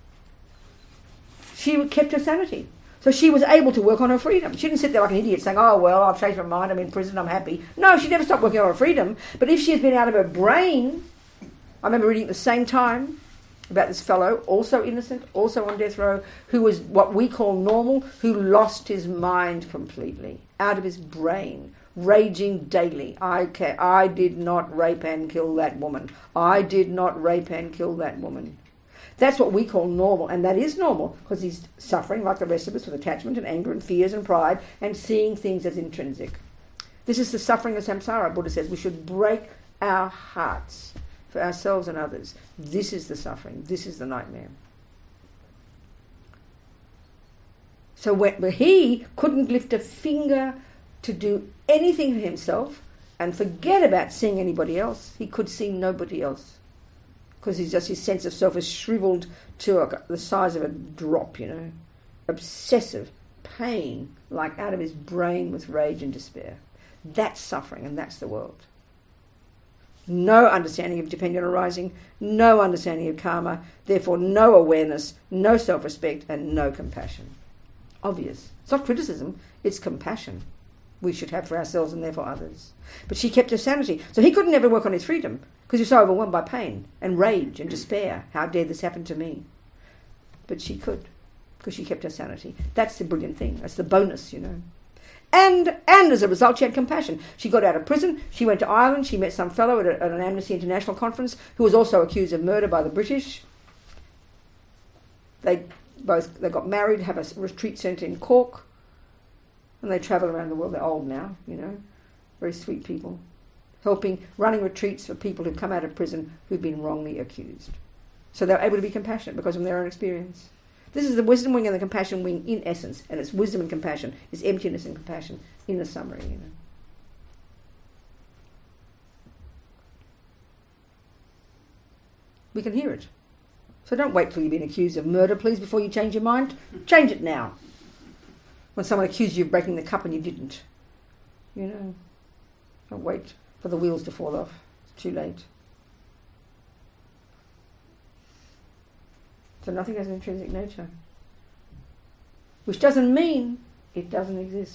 She kept her sanity. So she was able to work on her freedom. She didn't sit there like an idiot saying, oh, well, I've changed my mind, I'm in prison, I'm happy. No, she never stopped working on her freedom. But if she had been out of her brain, I remember reading at the same time about this fellow, also innocent, also on death row, who was what we call normal, who lost his mind completely, out of his brain, raging daily. I did not rape and kill that woman. I did not rape and kill that woman. That's what we call normal, and that is normal because he's suffering like the rest of us with attachment and anger and fears and pride and seeing things as intrinsic. This is the suffering of samsara. Buddha says we should break our hearts for ourselves and others. This is the suffering. This is the nightmare. So when he couldn't lift a finger to do anything for himself and forget about seeing anybody else, he could see nobody else. Because his sense of self is shriveled to the size of a drop, Obsessive pain, like out of his brain with rage and despair. That's suffering, and that's the world. No understanding of dependent arising, no understanding of karma, therefore no awareness, no self-respect, and no compassion. Obvious. It's not criticism, it's compassion. we should have for ourselves and therefore others. But she kept her sanity. So he could never work on his freedom because he was so overwhelmed by pain and rage and despair. How dare this happen to me? But she could because she kept her sanity. That's the brilliant thing. That's the bonus, you know. And as a result, she had compassion. She got out of prison. She went to Ireland. She met some fellow at an Amnesty International conference who was also accused of murder by the British. They got married, have a retreat centre in Cork, and they travel around the world. They're old now, you know, very sweet people, running retreats for people who've come out of prison who've been wrongly accused. So they're able to be compassionate because of their own experience. This is the wisdom wing and the compassion wing in essence, and it's wisdom and compassion. It's emptiness and compassion in the summary, you know. We can hear it. So don't wait till you've been accused of murder, please, before you change your mind. Change it now. When someone accused you of breaking the cup and you didn't. You know. Don't wait for the wheels to fall off. It's too late. So nothing has an intrinsic nature. Which doesn't mean it doesn't exist.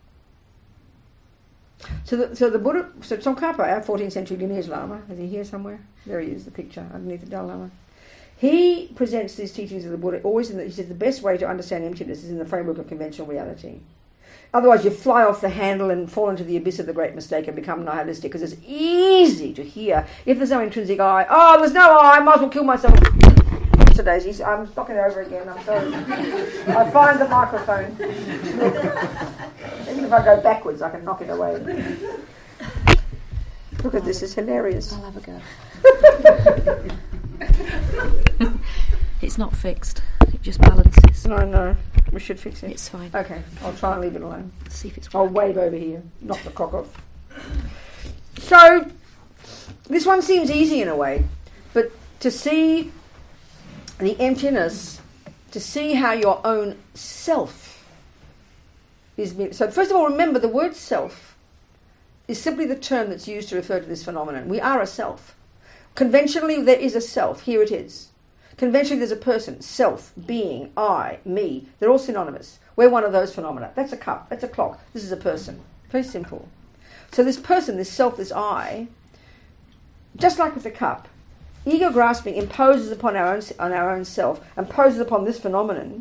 So the Buddha, so Tsongkhapa, our 14th century lineage Lama, is he here somewhere? There he is, the picture, underneath the Dalai Lama. He presents these teachings of the Buddha always he says the best way to understand emptiness is in the framework of conventional reality. Otherwise you fly off the handle and fall into the abyss of the great mistake and become nihilistic, because it's easy to hear, if there's no intrinsic I, oh, there's no I might as well kill myself. Daisy, I'm knocking it over again, I'm sorry. I find the microphone. Even if I go backwards, I can knock it away. Look at this, it's hilarious. I'll have a go. It's not fixed, it just balances. No, we should fix it. It's fine. Okay, I'll try and leave it alone. Let's see if it's I'll wave over here, knock the cock off. So, this one seems easy in a way, but to see the emptiness, to see how your own self is being... So first of all, remember the word self is simply the term that's used to refer to this phenomenon. We are a self. Conventionally, there is a self. Here it is. Conventionally, there's a person, self, being, I, me. They're all synonymous. We're one of those phenomena. That's a cup. That's a clock. This is a person. Very simple. So this person, this self, this I, just like with the cup, ego grasping imposes upon our own self, imposes upon this phenomenon,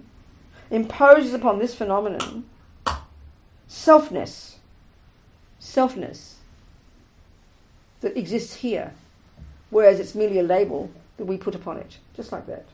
selfness that exists here, whereas it's merely a label that we put upon it, just like that.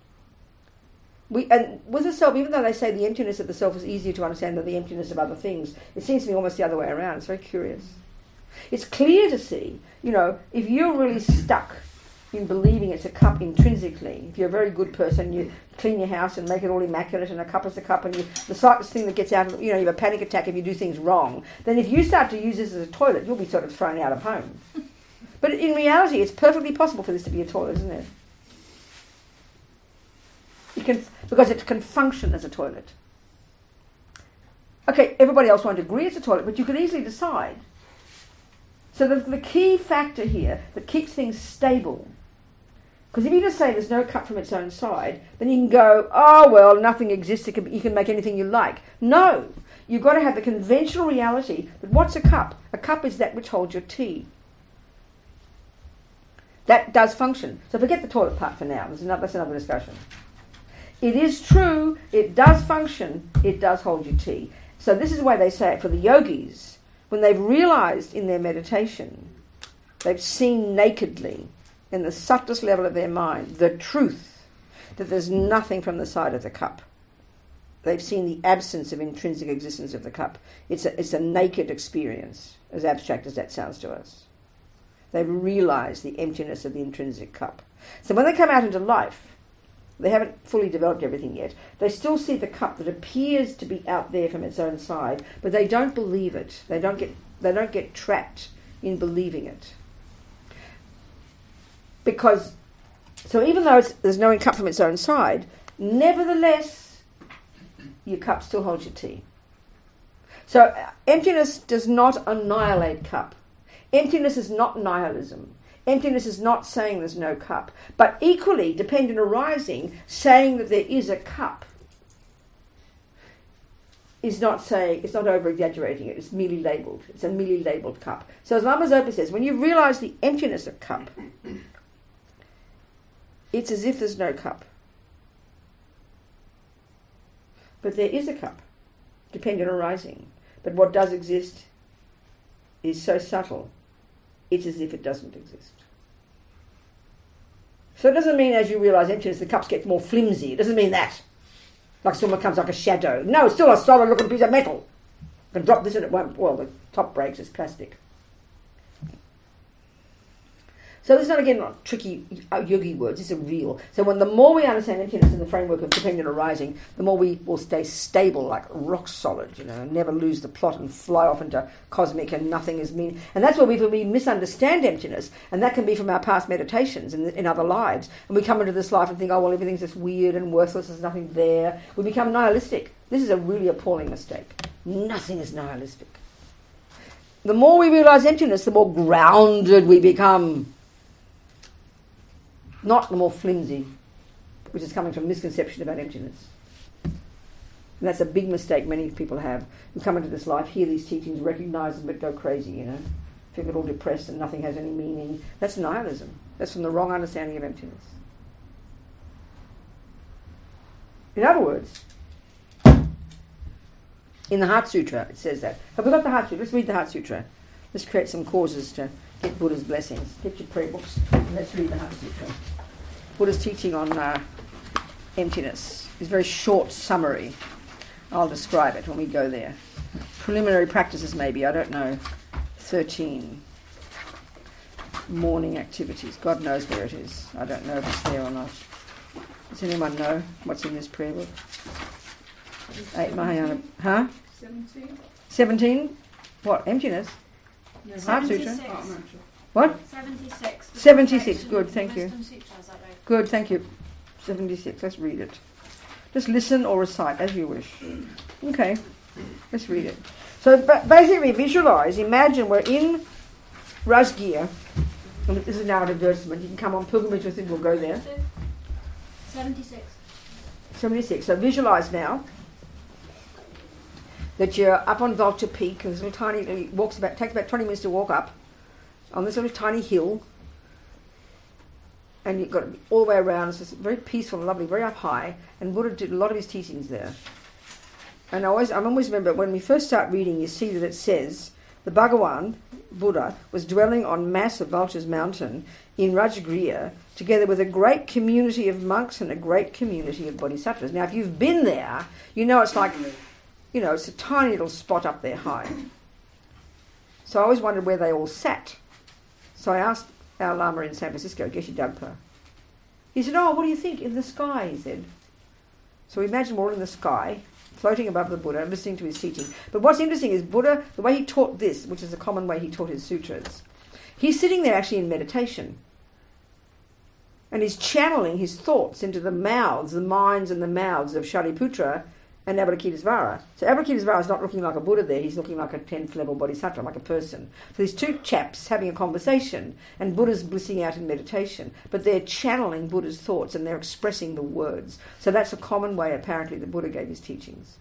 And with the self, even though they say the emptiness of the self is easier to understand than the emptiness of other things, it seems to me almost the other way around. It's very curious. It's clear to see, you know, if you're really stuck in believing it's a cup intrinsically, if you're a very good person, you clean your house and make it all immaculate and a cup is a cup, and the slightest thing that gets out of, you know, you have a panic attack if you do things wrong, then if you start to use this as a toilet, you'll be sort of thrown out of home. But in reality, it's perfectly possible for this to be a toilet, isn't it? Because it can function as a toilet. Okay, everybody else won't agree it's a toilet, but you can easily decide. So the key factor here that keeps things stable, because if you just say there's no cup from its own side, then you can go, oh, well, nothing exists, you can make anything you like. No, you've got to have the conventional reality that what's a cup? A cup is that which holds your tea. That does function. So forget the toilet part for now. That's another discussion. It is true, it does function, it does hold your tea. So this is why they say it for the yogis. When they've realized in their meditation, they've seen nakedly, in the subtlest level of their mind, the truth that there's nothing from the side of the cup. They've seen the absence of intrinsic existence of the cup. It's a naked experience, as abstract as that sounds to us. They've realized the emptiness of the intrinsic cup. So when they come out into life, they haven't fully developed everything yet. They still see the cup that appears to be out there from its own side, but they don't believe it. They don't get trapped in believing it. So even though there's no cup from its own side, nevertheless, your cup still holds your tea. So emptiness does not annihilate cup. Emptiness is not nihilism. Emptiness is not saying there's no cup, but equally, dependent arising, saying that there is a cup is not saying, it's not over-exaggerating it, it's merely labelled. It's a merely labelled cup. So as Lama Zopa says, when you realise the emptiness of cup, it's as if there's no cup. But there is a cup, dependent on arising. But what does exist is so subtle, it's as if it doesn't exist. So it doesn't mean as you realise emptiness, the cups get more flimsy. It doesn't mean that. Like someone comes like a shadow. No, it's still a solid looking piece of metal. You can drop this and it won't, well, the top breaks, it's plastic. So this is not, again, not tricky yogi words, these are real. So when the more we understand emptiness in the framework of dependent arising, the more we will stay stable, like rock solid, and never lose the plot and fly off into cosmic and nothing is mean. And that's where we misunderstand emptiness, and that can be from our past meditations in other lives. And we come into this life and think, oh, well, everything's just weird and worthless, there's nothing there. We become nihilistic. This is a really appalling mistake. Nothing is nihilistic. The more we realise emptiness, the more grounded we become. Not the more flimsy, which is coming from misconception about emptiness. And that's a big mistake many people have. Who come into this life, hear these teachings, recognise them, but go crazy, feel all depressed and nothing has any meaning. That's nihilism. That's from the wrong understanding of emptiness. In other words, in the Heart Sutra, it says that. Have we got the Heart Sutra? Let's read the Heart Sutra. Let's create some causes to get Buddha's blessings. Get your prayer books and let's read the Heart Sutra. Buddha's teaching on emptiness. It's a very short summary. I'll describe it when we go there. Preliminary practices maybe, I don't know. 13. Morning activities. God knows where it is. I don't know if it's there or not. Does anyone know what's in this prayer book? 8 Mahayana. Huh? 17? 17? What? Emptiness? No. Heart Sutra? 76. Oh, no, sure. What? 76. 76, good, thank you. Wisdom Sutra, is that right? Good, thank you. 76, let's read it. Just listen or recite as you wish. Okay, let's read it. So basically visualise, imagine we're in Rajgir. And this is now an advertisement. You can come on pilgrimage with it, we'll go there. 76. 76, so visualise now that you're up on Vulture Peak, and this little tiny, takes about 20 minutes to walk up, on this little tiny hill, and you've got it all the way around. It's just very peaceful and lovely, very up high, and Buddha did a lot of his teachings there. And I always remember when we first start reading, you see that it says the Bhagavan, Buddha, was dwelling on massive Vulture's Mountain in Rajagriha, together with a great community of monks and a great community of bodhisattvas. Now, if you've been there, you know it's like, it's a tiny little spot up there high. So I always wondered where they all sat. So I asked our Lama in San Francisco, Geshe Dagpa. He said, oh, what do you think? In the sky, he said. So we imagine we're all in the sky, floating above the Buddha, listening to his teaching. But what's interesting is Buddha, the way he taught this, which is a common way he taught his sutras, he's sitting there actually in meditation. And he's channeling his thoughts into the minds and the mouths of Shariputra and Avalokitesvara. So Avalokitesvara is not looking like a Buddha there, he's looking like a 10th level bodhisattva, like a person. So these two chaps having a conversation, and Buddha's blissing out in meditation, but they're channeling Buddha's thoughts and they're expressing the words. So that's a common way apparently the Buddha gave his teachings.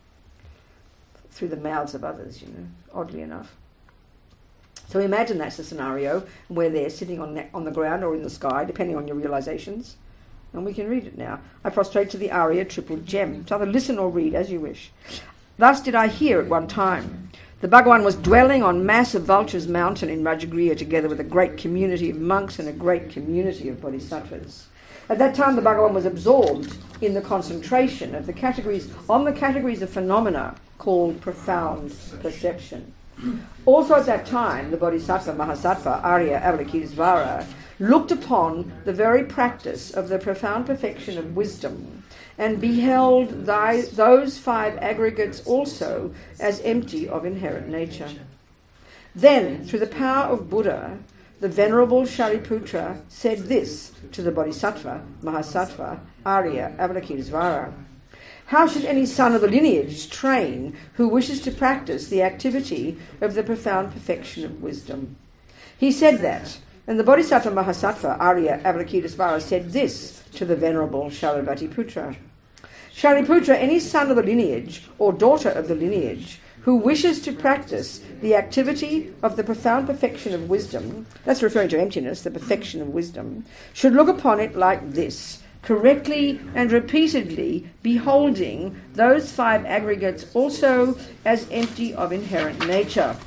Through the mouths of others, oddly enough. So imagine that's the scenario where they're sitting on the ground or in the sky, depending on your realizations. And we can read it now. I prostrate to the Arya triple gem. So either listen or read as you wish. Thus did I hear at one time. The Bhagavan was dwelling on massive Vulture's Mountain in Rajagriha, together with a great community of monks and a great community of bodhisattvas. At that time the Bhagavan was absorbed in the concentration of the categories of phenomena called profound perception. Also at that time the Bodhisattva Mahasattva Arya Avalokitesvara looked upon the very practice of the profound perfection of wisdom and beheld those 5 aggregates also as empty of inherent nature. Then, through the power of Buddha, the Venerable Shariputra said this to the Bodhisattva Mahasattva Arya Avalokitesvara: how should any son of the lineage train who wishes to practice the activity of the profound perfection of wisdom? He said that, and the Bodhisattva Mahasattva Arya Avalokitesvara said this to the Venerable Sharavatiputra: Shariputra, any son of the lineage or daughter of the lineage who wishes to practice the activity of the profound perfection of wisdom, that's referring to emptiness, the perfection of wisdom, should look upon it like this, correctly and repeatedly beholding those 5 aggregates also as empty of inherent nature.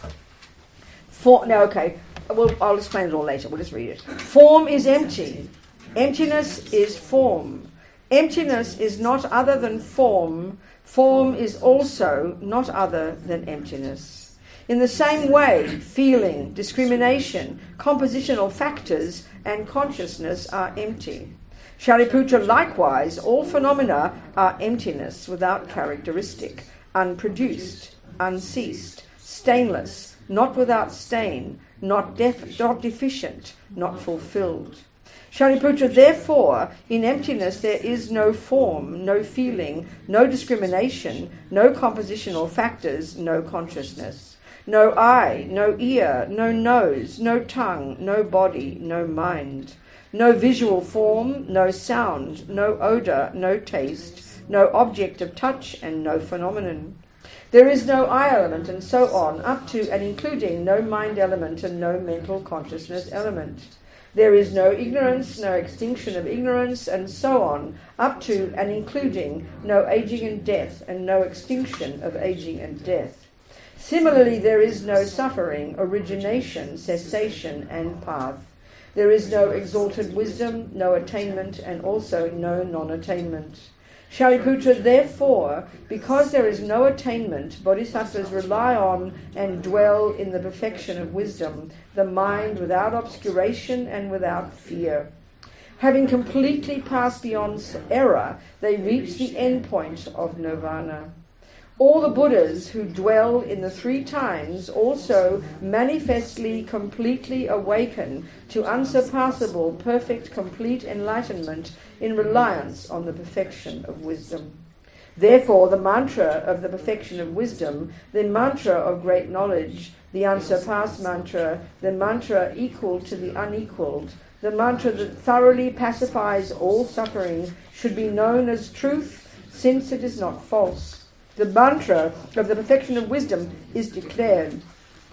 I'll explain it all later. We'll just read it. Form is empty. Emptiness is form. Emptiness is not other than form. Form is also not other than emptiness. In the same way, feeling, discrimination, compositional factors, and consciousness are empty. Shariputra, likewise, all phenomena are emptiness without characteristic, unproduced, unceased, stainless, not without stain, not deficient, not fulfilled. Shariputra, therefore, in emptiness there is no form, no feeling, no discrimination, no compositional factors, no consciousness. No eye, no ear, no nose, no tongue, no body, no mind. No visual form, no sound, no odour, no taste, no object of touch, and no phenomenon. There is no I element, and so on, up to and including no mind element and no mental consciousness element. There is no ignorance, no extinction of ignorance, and so on, up to and including no aging and death, and no extinction of aging and death. Similarly, there is no suffering, origination, cessation, and path. There is no exalted wisdom, no attainment, and also no non-attainment. Shariputra, therefore, because there is no attainment, bodhisattvas rely on and dwell in the perfection of wisdom, the mind without obscuration and without fear. Having completely passed beyond error, they reach the end point of nirvana. All the Buddhas who dwell in the 3 times also manifestly, completely awaken to unsurpassable, perfect, complete enlightenment in reliance on the perfection of wisdom. Therefore, the mantra of the perfection of wisdom, the mantra of great knowledge, the unsurpassed mantra, the mantra equal to the unequaled, the mantra that thoroughly pacifies all suffering, should be known as truth, since it is not false. The mantra of the perfection of wisdom is declared.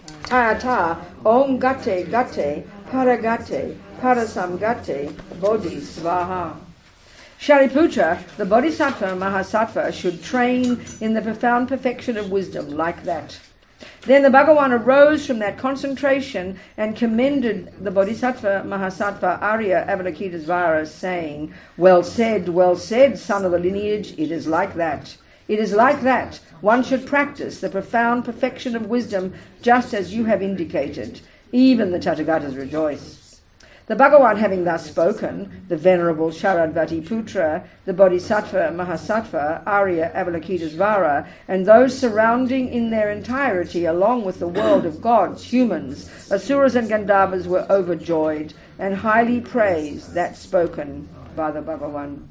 Tayata Om Gate Gate Paragate Parasamgate Bodhi Svaha. Shariputra, the Bodhisattva Mahasattva, should train in the profound perfection of wisdom like that. Then the Bhagavan arose from that concentration and commended the Bodhisattva Mahasattva Arya Avalokitesvara, saying, well said, son of the lineage, it is like that. It is like that. One should practice the profound perfection of wisdom just as you have indicated. Even the Tathagatas rejoice. The Bhagavan having thus spoken, the Venerable Sharadvati Putra, the Bodhisattva Mahasattva, Arya Avalokitesvara, and those surrounding in their entirety, along with the world of gods, humans, asuras and Gandharvas, were overjoyed and highly praised that spoken by the Bhagavan.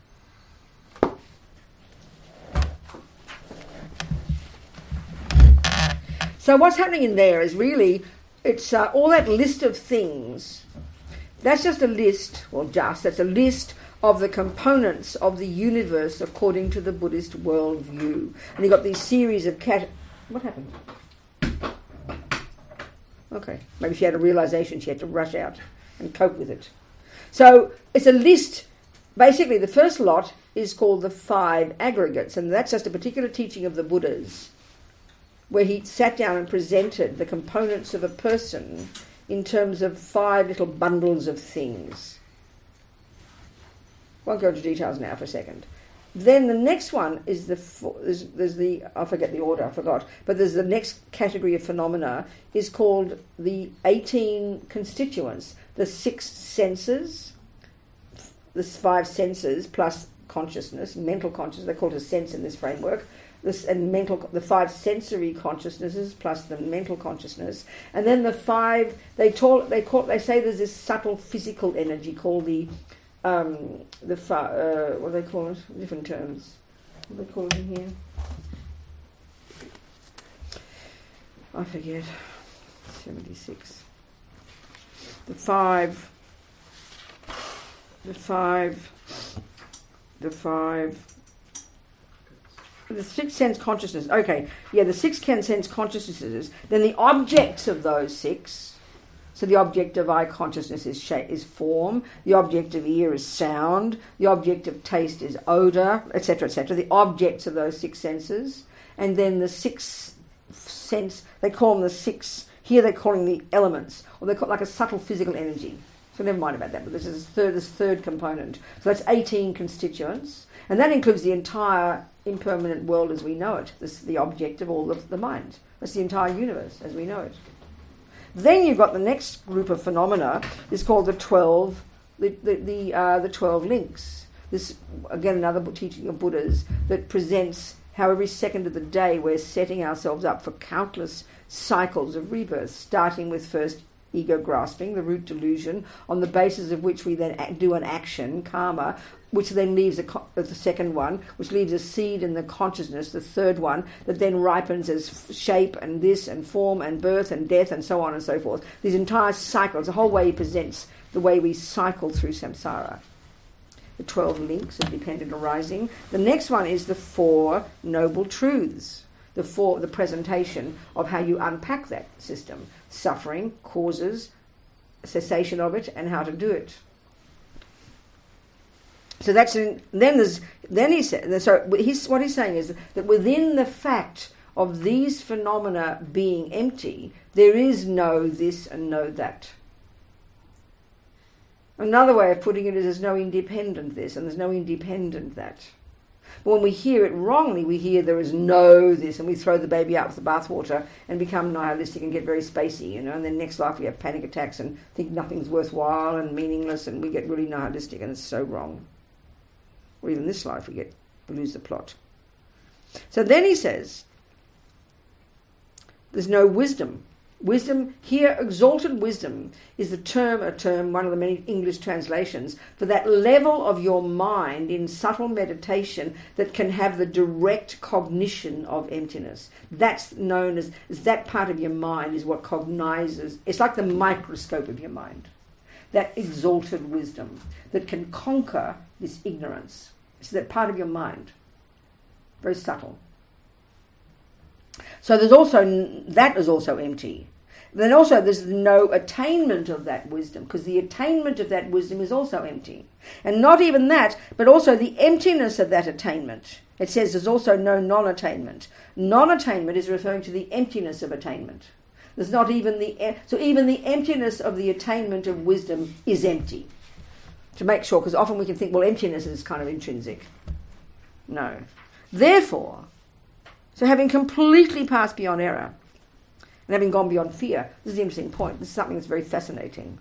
So what's happening in there is really, it's all that list of things. That's just a list, that's a list of the components of the universe according to the Buddhist worldview. And you've got these series of What happened? Okay, maybe she had a realization she had to rush out and cope with it. So it's a list. Basically, the first lot is called the 5 aggregates, and that's just a particular teaching of the Buddha's, where he sat down and presented the components of a person in terms of 5 little bundles of things. Won't go into details now for a second. Then the next one is there's the, I forget the order, I forgot, but there's the next category of phenomena is called the 18 constituents, the 6 senses, the 5 senses plus consciousness, mental consciousness, they're called a sense in this framework, the 5 sensory consciousnesses plus the mental consciousness, and then the 5 they say there's this subtle physical energy called the what do they call it? Different terms. What do they call it in here? I forget. 76. The five. the six sense consciousness. Okay, yeah, the six sense consciousnesses. Then the objects of those six. So the object of eye consciousness is shape, is form. The object of ear is sound. The object of taste is odor, etc., etc. The objects of those six senses, and then the sixth sense. They call them the six. Here they're calling the elements, or they call it like a subtle physical energy. So never mind about that. But this is this third component. So that's 18 constituents, and that includes the entire impermanent world as we know it. This is the object of all of the mind. That's the entire universe as we know it. Then you've got the next group of phenomena is called the 12 links. This, again, another teaching of Buddha's that presents how every second of the day we're setting ourselves up for countless cycles of rebirth, starting with first ego grasping, the root delusion, on the basis of which we then do an action, karma, which then leaves the second one, which leaves a seed in the consciousness, the third one, that then ripens as shape and this and form and birth and death and so on and so forth. These entire cycles, the whole way he presents the way we cycle through samsara. The 12 links of dependent arising. The next one is the 4 noble truths, the presentation of how you unpack that system. Suffering, causes, cessation of it, and how to do it. So that's what he's saying is that within the fact of these phenomena being empty, there is no this and no that. Another way of putting it is there's no independent this and there's no independent that. But when we hear it wrongly, we hear there is no this, and we throw the baby out with the bathwater and become nihilistic and get very spacey, and then next life we have panic attacks and think nothing's worthwhile and meaningless, and we get really nihilistic, and it's so wrong. Or even this life we lose the plot. So then he says, there's no wisdom. Wisdom, here, exalted wisdom is a term, one of the many English translations, for that level of your mind in subtle meditation that can have the direct cognition of emptiness. That's known as that part of your mind is what cognizes. It's like the microscope of your mind. That exalted wisdom that can conquer this ignorance. It's that part of your mind. Very subtle. So that is also empty. Then also there's no attainment of that wisdom, because the attainment of that wisdom is also empty. And not even that, but also the emptiness of that attainment. It says there's also no non-attainment. Non-attainment is referring to the emptiness of attainment. There's not even so even the emptiness of the attainment of wisdom is empty. To make sure, because often we can think, well, emptiness is kind of intrinsic. No. Therefore, so having completely passed beyond error, and having gone beyond fear, this is the interesting point. This is something that's very fascinating.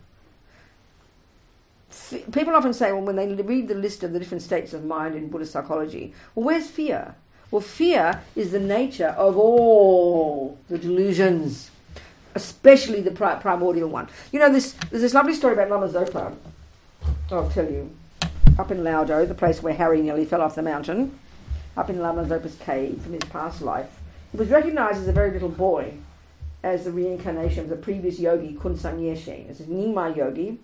People often say, well, when they read the list of the different states of mind in Buddhist psychology, well, where's fear? Well, fear is the nature of all the delusions, especially the primordial one. There's this lovely story about Lama Zopa. I'll tell you. Up in Laudo, the place where Harry nearly fell off the mountain, up in Lama Zopa's cave from his past life, he was recognised as a very little boy as the reincarnation of the previous yogi, Kunsang Yeshe. This is Nyingma yogi.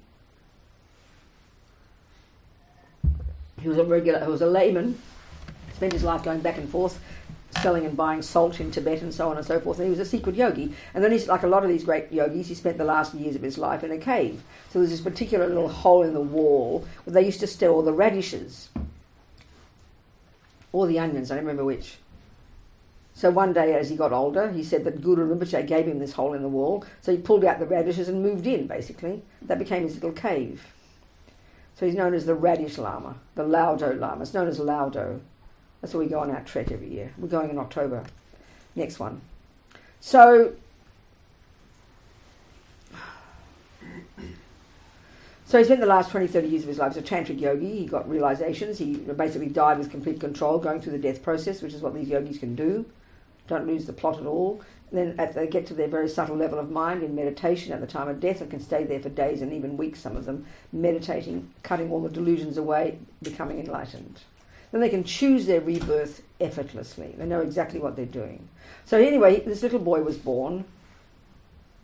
He was a layman, spent his life going back and forth, selling and buying salt in Tibet and so on and so forth, and he was a secret yogi. And then he's like a lot of these great yogis, he spent the last years of his life in a cave. So there's this particular little hole in the wall where they used to store all the radishes, or the onions, I don't remember which. So one day as he got older, he said that Guru Rinpoche gave him this hole in the wall, so he pulled out the radishes and moved in, basically. That became his little cave. So he's known as the Radish Lama, the Laudo Lama. It's known as Laudo. That's where we go on our trek every year. We're going in October. Next one. So he spent the last 20, 30 years of his life as a tantric yogi. He got realizations. He basically died with complete control, going through the death process, which is what these yogis can do. Don't lose the plot at all. And then they get to their very subtle level of mind in meditation at the time of death and can stay there for days and even weeks, some of them, meditating, cutting all the delusions away, becoming enlightened. Then they can choose their rebirth effortlessly. They know exactly what they're doing. So anyway, this little boy was born.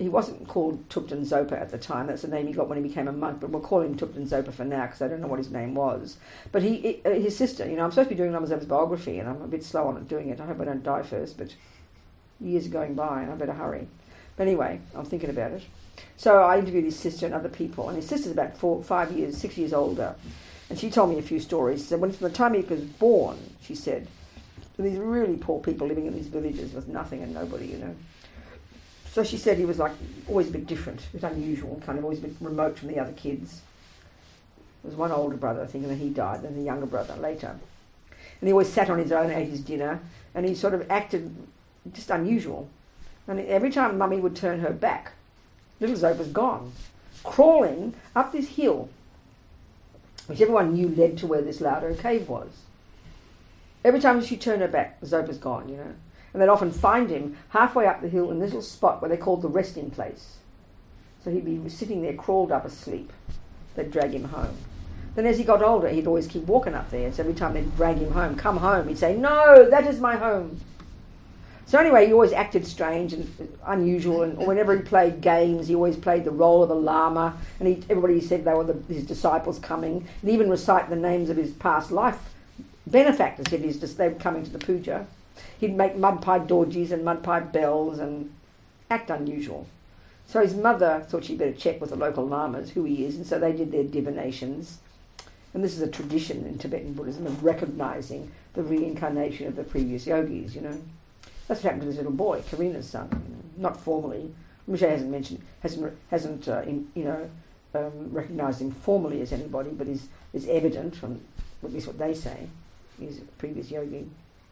he wasn't called Thupten Zopa at the time. That's the name he got when he became a monk, but we'll call him Thupten Zopa for now because I don't know what his name was. But his sister, I'm supposed to be doing Lama Zopa's biography, and I'm a bit slow on doing it. I hope I don't die first, but years are going by, and I better hurry. But anyway, I'm thinking about it. So I interviewed his sister and other people, and his sister's about 6 years older, and she told me a few stories. So from the time he was born, she said, these really poor people living in these villages with nothing and nobody, So she said he was like always a bit different. It was unusual, kind of always a bit remote from the other kids. There was one older brother, I think, and then he died, then the younger brother later. And he always sat on his own, ate his dinner, and he sort of acted just unusual. And every time Mummy would turn her back, little Zope was gone, crawling up this hill, which everyone knew led to where this Laudo cave was. Every time she turned her back, Zope was gone, And they'd often find him halfway up the hill in this little spot where they called the resting place. So he'd be sitting there, crawled up asleep. They'd drag him home. Then as he got older, he'd always keep walking up there. So every time they'd drag him home, come home, he'd say, "No, that is my home." So anyway, he always acted strange and unusual. And whenever he played games, he always played the role of a lama. And everybody said they were his disciples coming. And even recite the names of his past life benefactors if they were coming to the puja. He'd make mud pie dorjis and mud pie bells and act unusual. So his mother thought she'd better check with the local lamas who he is, and so they did their divinations. And this is a tradition in Tibetan Buddhism of recognising the reincarnation of the previous yogis, That's what happened to this little boy, Karina's son. Not formally. Rinpoche hasn't recognised him formally as anybody, but is evident from at least what they say. He's a previous yogi.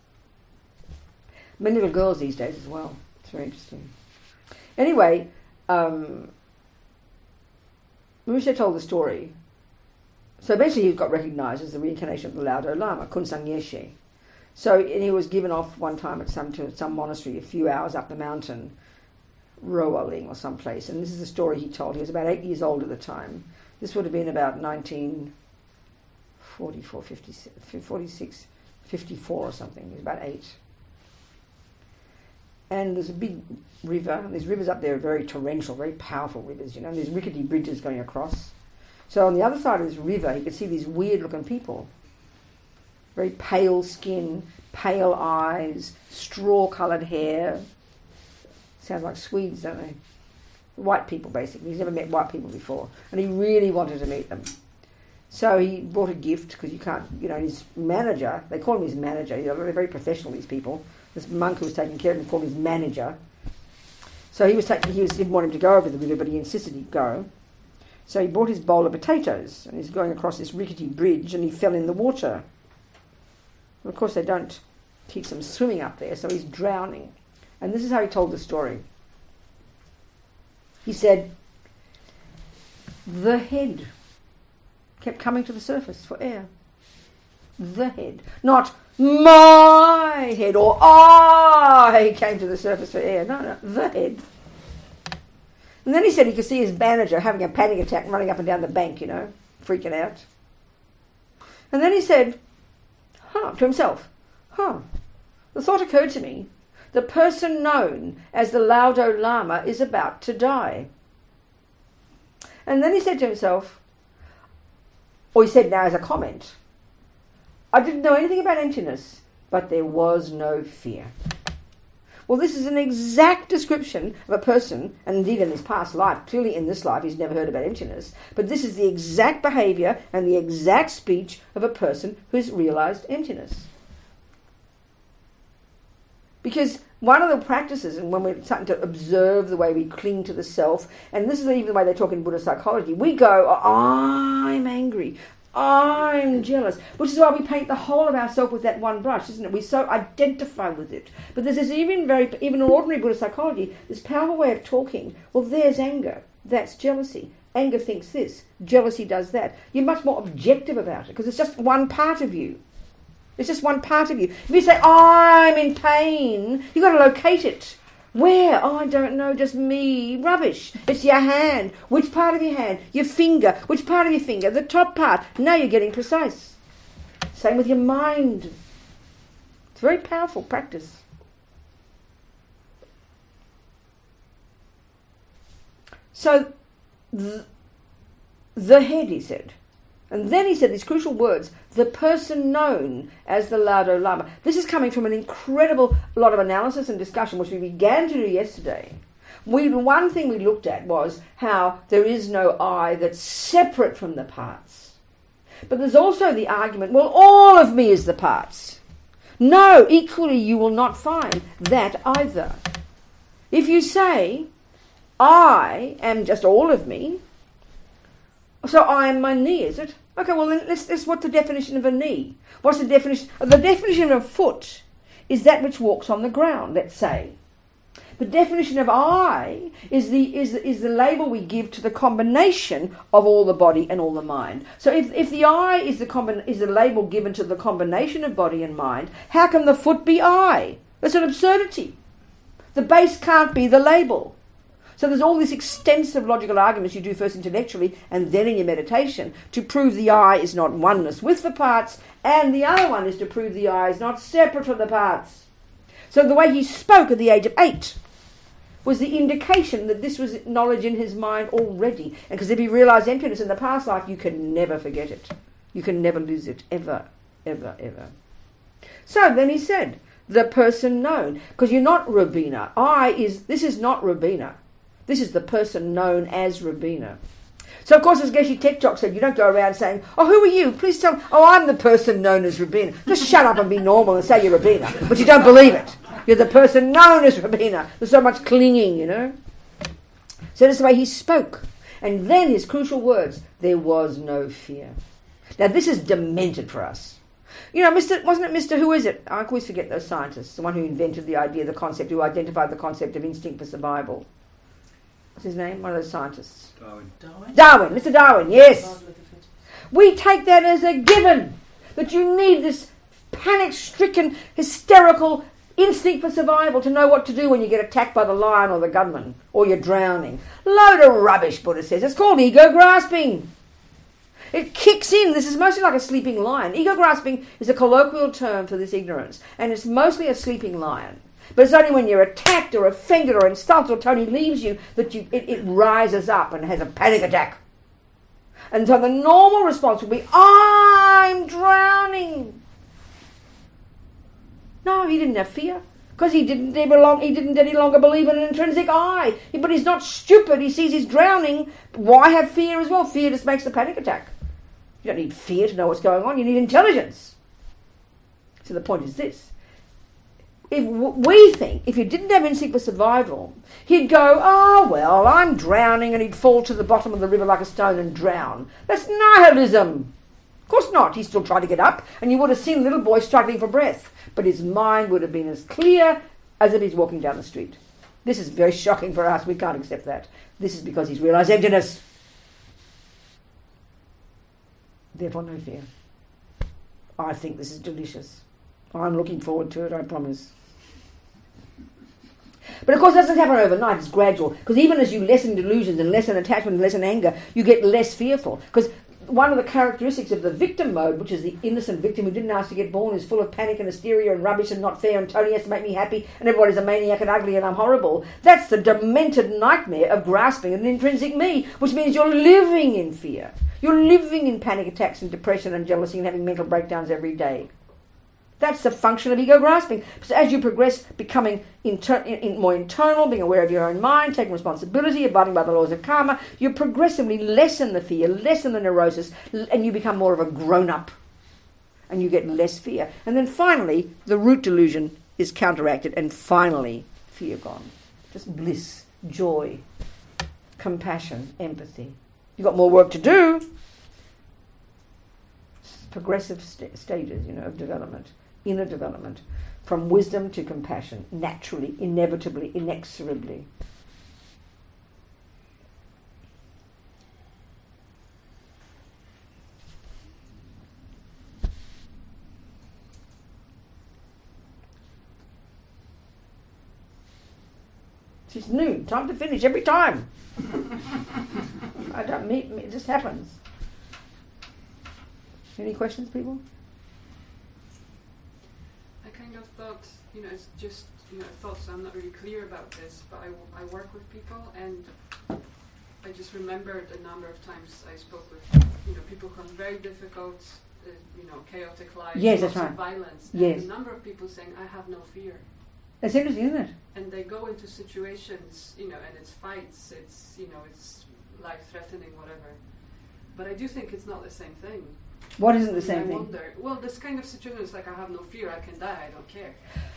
Many little girls these days as well. It's very interesting. Anyway, Rinpoche told the story. So eventually he got recognised as the reincarnation of the Laudo Lama, Kunsang Yeshe. So and he was given off one time at some monastery a few hours up the mountain, Rowaling or someplace. And this is the story he told. He was about 8 years old at the time. This would have been about 1944, 46, 54 or something. He was about 8. And there's a big river. And these rivers up there are very torrential, very powerful rivers, And there's rickety bridges going across. So on the other side of this river, you could see these weird-looking people. Very pale skin, pale eyes, straw-coloured hair. Sounds like Swedes, don't they? White people, basically. He's never met white people before. And he really wanted to meet them. So he brought a gift, because you can't, his manager, they call him his manager. They're very professional, these people. This monk who was taking care of him called him his manager. So he didn't want him to go over the river, but he insisted he'd go. So he brought his bowl of potatoes, and he's going across this rickety bridge, and he fell in the water. And of course, they don't teach them swimming up there, so he's drowning. And this is how he told the story. He said, the head kept coming to the surface for air. The head. Not my head or I came to the surface for air. No, the head. And then he said he could see his manager having a panic attack running up and down the bank, freaking out. And then he said, to himself, the thought occurred to me, the person known as the Laudo Lama is about to die. And then he said to himself, or he said now as a comment, I didn't know anything about emptiness, but there was no fear. Well, this is an exact description of a person, and indeed in his past life, clearly in this life he's never heard about emptiness, but this is the exact behaviour and the exact speech of a person who's realised emptiness. Because one of the practices, and when we're starting to observe the way we cling to the self, and this is even the way they talk in Buddhist psychology, we go, I'm angry, I'm jealous, which is why we paint the whole of ourself with that one brush, isn't it? We so identify with it. But there's this even in ordinary Buddhist psychology, this powerful way of talking. Well, there's anger. That's jealousy. Anger thinks this. Jealousy does that. You're much more objective about it because it's just one part of you. It's just one part of you. If you say, I'm in pain, you've got to locate it. Where? Oh, I don't know, just me. Rubbish. It's your hand. Which part of your hand? Your finger. Which part of your finger? The top part. Now you're getting precise. Same with your mind. It's a very powerful practice. So the head, he said. And then he said these crucial words, the person known as the Laudo Lama. This is coming from an incredible lot of analysis and discussion, which we began to do yesterday. One thing we looked at was how there is no I that's separate from the parts. But there's also the argument, well, all of me is the parts. No, equally you will not find that either. If you say, I am just all of me, so I am my knee, is it? Okay, well then let's what's the definition of a knee? What's the definition? The definition of a foot is that which walks on the ground, let's say. The definition of I is the label we give to the combination of all the body and all the mind. So if the I is the label given to the combination of body and mind, how can the foot be I? That's an absurdity. The base can't be the label. So there's all these extensive logical arguments you do first intellectually and then in your meditation to prove the I is not oneness with the parts, and the other one is to prove the I is not separate from the parts. So the way he spoke at the age of 8 was the indication that this was knowledge in his mind already. And because if he realised emptiness in the past life, you can never forget it. You can never lose it, ever, ever, ever. So then he said, the person known, because you're not Rubina. This is not Rubina. This is the person known as Rubina. So, of course, as Geshe Tekchok said, you don't go around saying, oh, who are you? Please tell me. Oh, I'm the person known as Rubina. Just shut up and be normal and say you're Rubina. But you don't believe it. You're the person known as Rubina. There's so much clinging, you know. So that's the way he spoke. And then his crucial words, there was no fear. Now, this is demented for us. You know, wasn't it Mr. Who is it? I always forget those scientists, the one who invented the idea, the concept, who identified the concept of instinct for survival. What's his name? One of those scientists. Darwin. Mr. Darwin, yes. We take that as a given, that you need this panic-stricken, hysterical instinct for survival to know what to do when you get attacked by the lion or the gunman, or you're drowning. Load of rubbish, Buddha says. It's called ego grasping. It kicks in. This is mostly like a sleeping lion. Ego grasping is a colloquial term for this ignorance, and it's mostly a sleeping lion. But it's only when you're attacked or offended or insulted or Tony leaves you that it rises up and has a panic attack. And so the normal response would be, I'm drowning. No, he didn't have fear because he didn't any longer believe in an intrinsic I. But he's not stupid. He sees he's drowning. Why have fear as well? Fear just makes the panic attack. You don't need fear to know what's going on. You need intelligence. So the point is this. If you didn't have instinct for survival, he'd go, oh, well, I'm drowning, and he'd fall to the bottom of the river like a stone and drown. That's nihilism. Of course not. He's still trying to get up, and you would have seen a little boy struggling for breath. But his mind would have been as clear as if he's walking down the street. This is very shocking for us. We can't accept that. This is because he's realised emptiness. Therefore, no fear. I think this is delicious. I'm looking forward to it, I promise. But of course it doesn't happen overnight, it's gradual. Because even as you lessen delusions and lessen attachment and lessen anger, you get less fearful. Because one of the characteristics of the victim mode, which is the innocent victim who didn't ask to get born, is full of panic and hysteria and rubbish and not fair and Tony has to make me happy and everybody's a maniac and ugly and I'm horrible. That's the demented nightmare of grasping an intrinsic me, which means you're living in fear. You're living in panic attacks and depression and jealousy and having mental breakdowns every day. That's the function of ego grasping. So as you progress, becoming more internal, being aware of your own mind, taking responsibility, abiding by the laws of karma, you progressively lessen the fear, lessen the neurosis, and you become more of a grown-up. And you get less fear. And then finally, the root delusion is counteracted, and finally, fear gone. Just bliss, joy, compassion, empathy. You've got more work to do. Progressive stages, of development. Inner development, from wisdom to compassion, naturally, inevitably, inexorably. It's noon, time to finish every time. I don't meet, it just happens. Any questions, people? Thought, it's just, thoughts. I'm not really clear about this, but I work with people, and I just remembered a number of times I spoke with people who have very difficult, chaotic lives, Yes, lots that's of violence. Yes. And a number of people saying, I have no fear. That's interesting, isn't it? And they go into situations, and it's fights, it's life-threatening, whatever. But I do think it's not the same thing. What isn't the same I thing? wonder, well, this kind of situation is like, I have no fear, I can die, I don't care.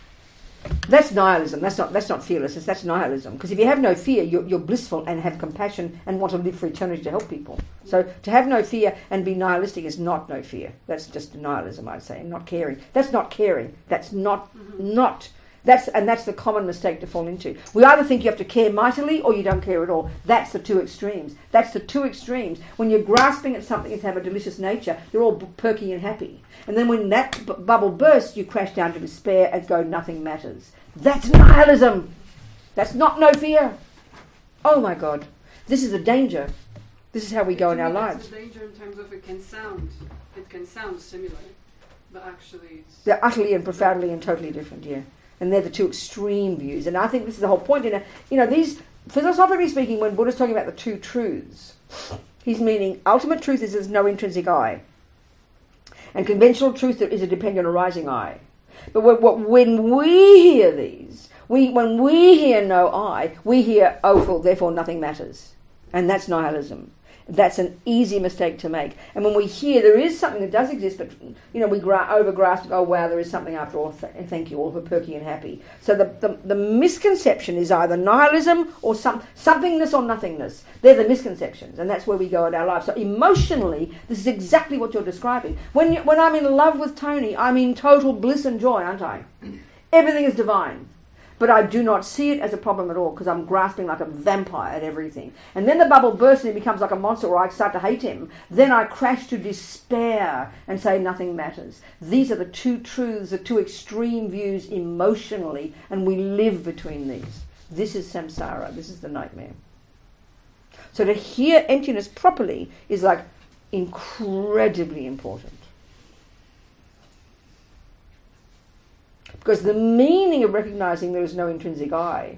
That's nihilism. That's not fearlessness. That's nihilism. Because if you have no fear, you're blissful and have compassion and want to live for eternity to help people. So to have no fear and be nihilistic is not no fear. That's just nihilism, I'd say, and not caring. That's not caring. That's not. That's the common mistake to fall into. We either think you have to care mightily or you don't care at all. That's the two extremes. That's the two extremes. When you're grasping at something to have a delicious nature, you're all perky and happy. And then when that bubble bursts, you crash down to despair and go, nothing matters. That's nihilism. That's not no fear. Oh my God. This is a danger. This is how we go in our lives. It's a danger in terms of it can sound similar, but actually they're utterly and profoundly and totally different, yeah. And they're the two extreme views. And I think this is the whole point. These, philosophically speaking, when Buddha's talking about the two truths, he's meaning ultimate truth is there's no intrinsic I. And conventional truth is a dependent arising I. But when we hear these, when we hear no I, we hear, oh, therefore nothing matters. And that's nihilism. That's an easy mistake to make. And when we hear there is something that does exist, but we overgrasp, oh wow, there is something after all, thank you all for perky and happy. So the misconception is either nihilism or somethingness or nothingness. They're the misconceptions, and that's where we go in our lives. So emotionally, this is exactly what you're describing. When I'm in love with Tony, I'm in total bliss and joy, aren't I? Everything is divine. But I do not see it as a problem at all because I'm grasping like a vampire at everything. And then the bubble bursts and he becomes like a monster or I start to hate him. Then I crash to despair and say nothing matters. These are the two truths, the two extreme views emotionally, and we live between these. This is samsara. This is the nightmare. So to hear emptiness properly is like incredibly important. Because the meaning of recognizing there is no intrinsic I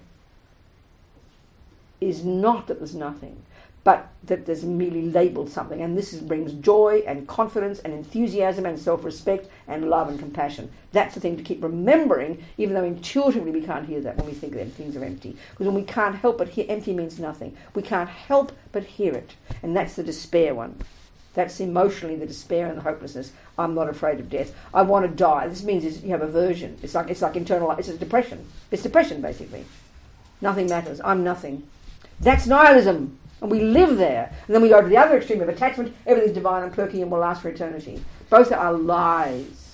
is not that there's nothing, but that there's merely labeled something. And this brings joy and confidence and enthusiasm and self-respect and love and compassion. That's the thing to keep remembering, even though intuitively we can't hear that when we think that things are empty. Because when we can't help but hear, empty means nothing. We can't help but hear it. And that's the despair one. That's emotionally the despair and the hopelessness. I'm not afraid of death. I want to die. This means you have aversion. It's like internal. It's a depression. It's depression basically. Nothing matters. I'm nothing. That's nihilism, and we live there. And then we go to the other extreme of attachment. Everything's divine and perky and will last for eternity. Both are lies.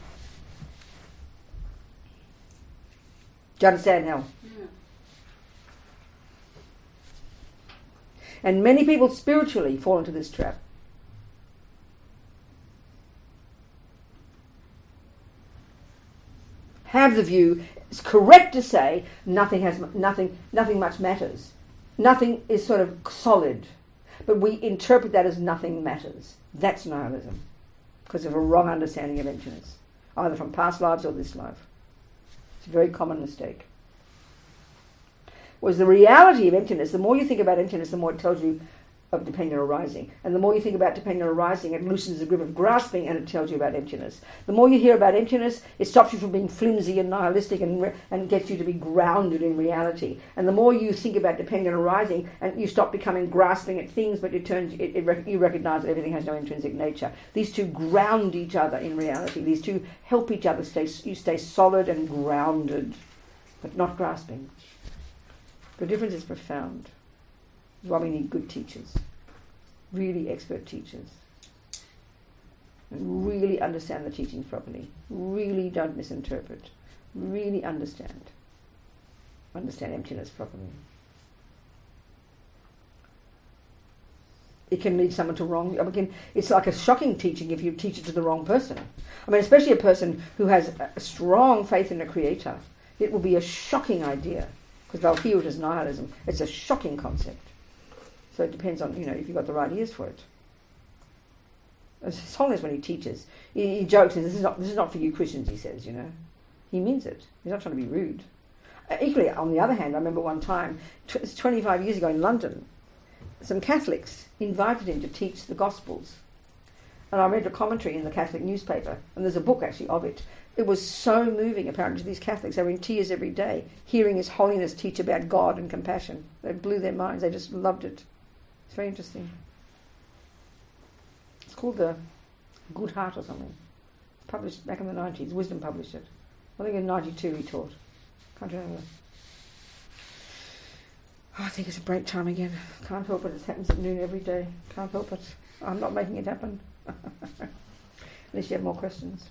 Do you understand, Hal? Yeah. And many people spiritually fall into this trap. Have the view, it's correct to say nothing much matters. Nothing is sort of solid. But we interpret that as nothing matters. That's nihilism. Because of a wrong understanding of emptiness. Either from past lives or this life. It's a very common mistake. Whereas the reality of emptiness, the more you think about emptiness, the more it tells you of dependent arising. And the more you think about dependent arising, it loosens the grip of grasping and it tells you about emptiness. The more you hear about emptiness, it stops you from being flimsy and nihilistic and gets you to be grounded in reality. And the more you think about dependent arising, and you stop becoming grasping at things, but you recognize that everything has no intrinsic nature. These two ground each other in reality. These two help each other you stay solid and grounded, but not grasping. The difference is profound. That's why we need good teachers, really expert teachers, and really understand the teachings properly, really don't misinterpret, really understand emptiness properly. It can lead someone to wrong. It's like a shocking teaching if you teach it to the wrong person. I mean, especially a person who has a strong faith in a creator. It will be a shocking idea because they'll hear it as nihilism. It's a shocking concept. So it depends on, if you've got the right ears for it. His Holiness, when he teaches, he jokes, this is not for you Christians, he says, He means it. He's not trying to be rude. Equally, on the other hand, I remember one time, 25 years ago in London, some Catholics invited him to teach the Gospels. And I read a commentary in the Catholic newspaper, and there's a book actually of it. It was so moving, apparently, to these Catholics. They were in tears every day, hearing His Holiness teach about God and compassion. They blew their minds. They just loved it. It's very interesting. It's called The Good Heart or something. Published back in the 90s. Wisdom published it. I think in 92 he taught. Can't remember. Oh, I think it's a break time again. Can't help it. It happens at noon every day. Can't help it. I'm not making it happen. Unless you have more questions.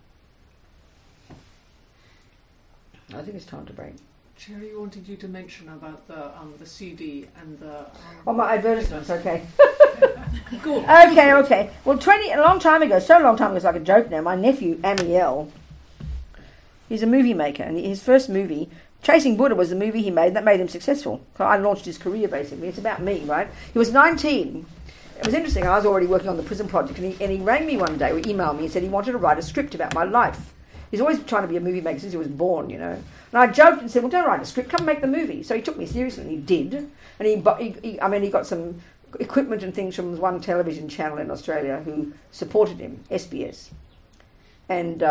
I think it's time to break. Cherry wanted you to mention about the CD and the... Oh, my advertisements, okay. Go on. Okay. Well, a long time ago, so long time ago it's like a joke now, my nephew, Amiel, he's a movie maker, and his first movie, Chasing Buddha, was the movie he made that made him successful. So I launched his career, basically. It's about me, right? He was 19. It was interesting. I was already working on the prison project, and he rang me one day, or emailed me, and said he wanted to write a script about my life. He's always trying to be a movie maker since he was born, you know. And I joked and said, well, don't write a script, come make the movie. So he took me seriously, and he did. And he got some equipment and things from one television channel in Australia who supported him, SBS, and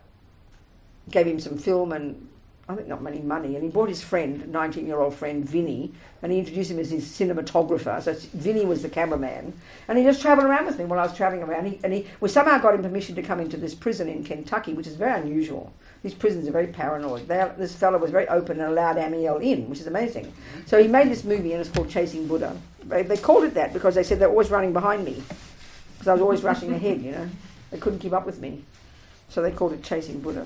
gave him some film and I think not many money. And he brought his friend, 19-year-old friend, Vinny, and he introduced him as his cinematographer. So Vinny was the cameraman. And he just travelled around with me while I was travelling around. We somehow got him permission to come into this prison in Kentucky, which is very unusual. These prisons are very paranoid. This fellow was very open and allowed Amiel in, which is amazing. So he made this movie, and it's called Chasing Buddha. They called it that because they said they're always running behind me, because I was always rushing ahead, you know. They couldn't keep up with me. So they called it Chasing Buddha.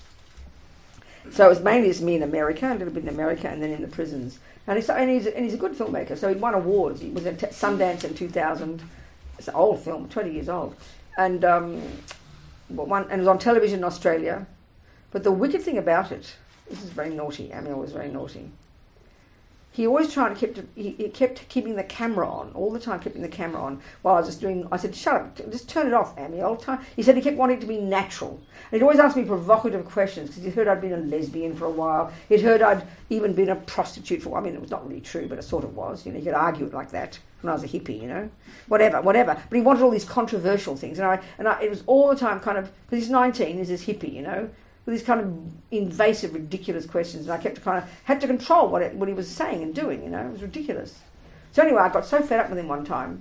So it was mainly just me in America, a little bit in America, and then in the prisons. And he's a good filmmaker. So he won awards. He was at Sundance in 2000. It's an old film, 20 years old, and it was on television in Australia. But the wicked thing about it, this is very naughty. Amiel was very naughty. He always he kept keeping the camera on all the time, keeping the camera on while I was just doing. I said, "Shut up, just turn it off, Amiel." He said he kept wanting it to be natural, and he'd always ask me provocative questions because he'd heard I'd been a lesbian for a while. He'd heard I'd even been a prostitute for a while. I mean, it was not really true, but it sort of was. You know, you could argue it like that when I was a hippie, you know, whatever. But he wanted all these controversial things, and it was all the time kind of because he's 19, he's this hippie, you know, with these kind of invasive, ridiculous questions, and I had to control what he was saying and doing, you know. It was ridiculous. So anyway, I got so fed up with him one time,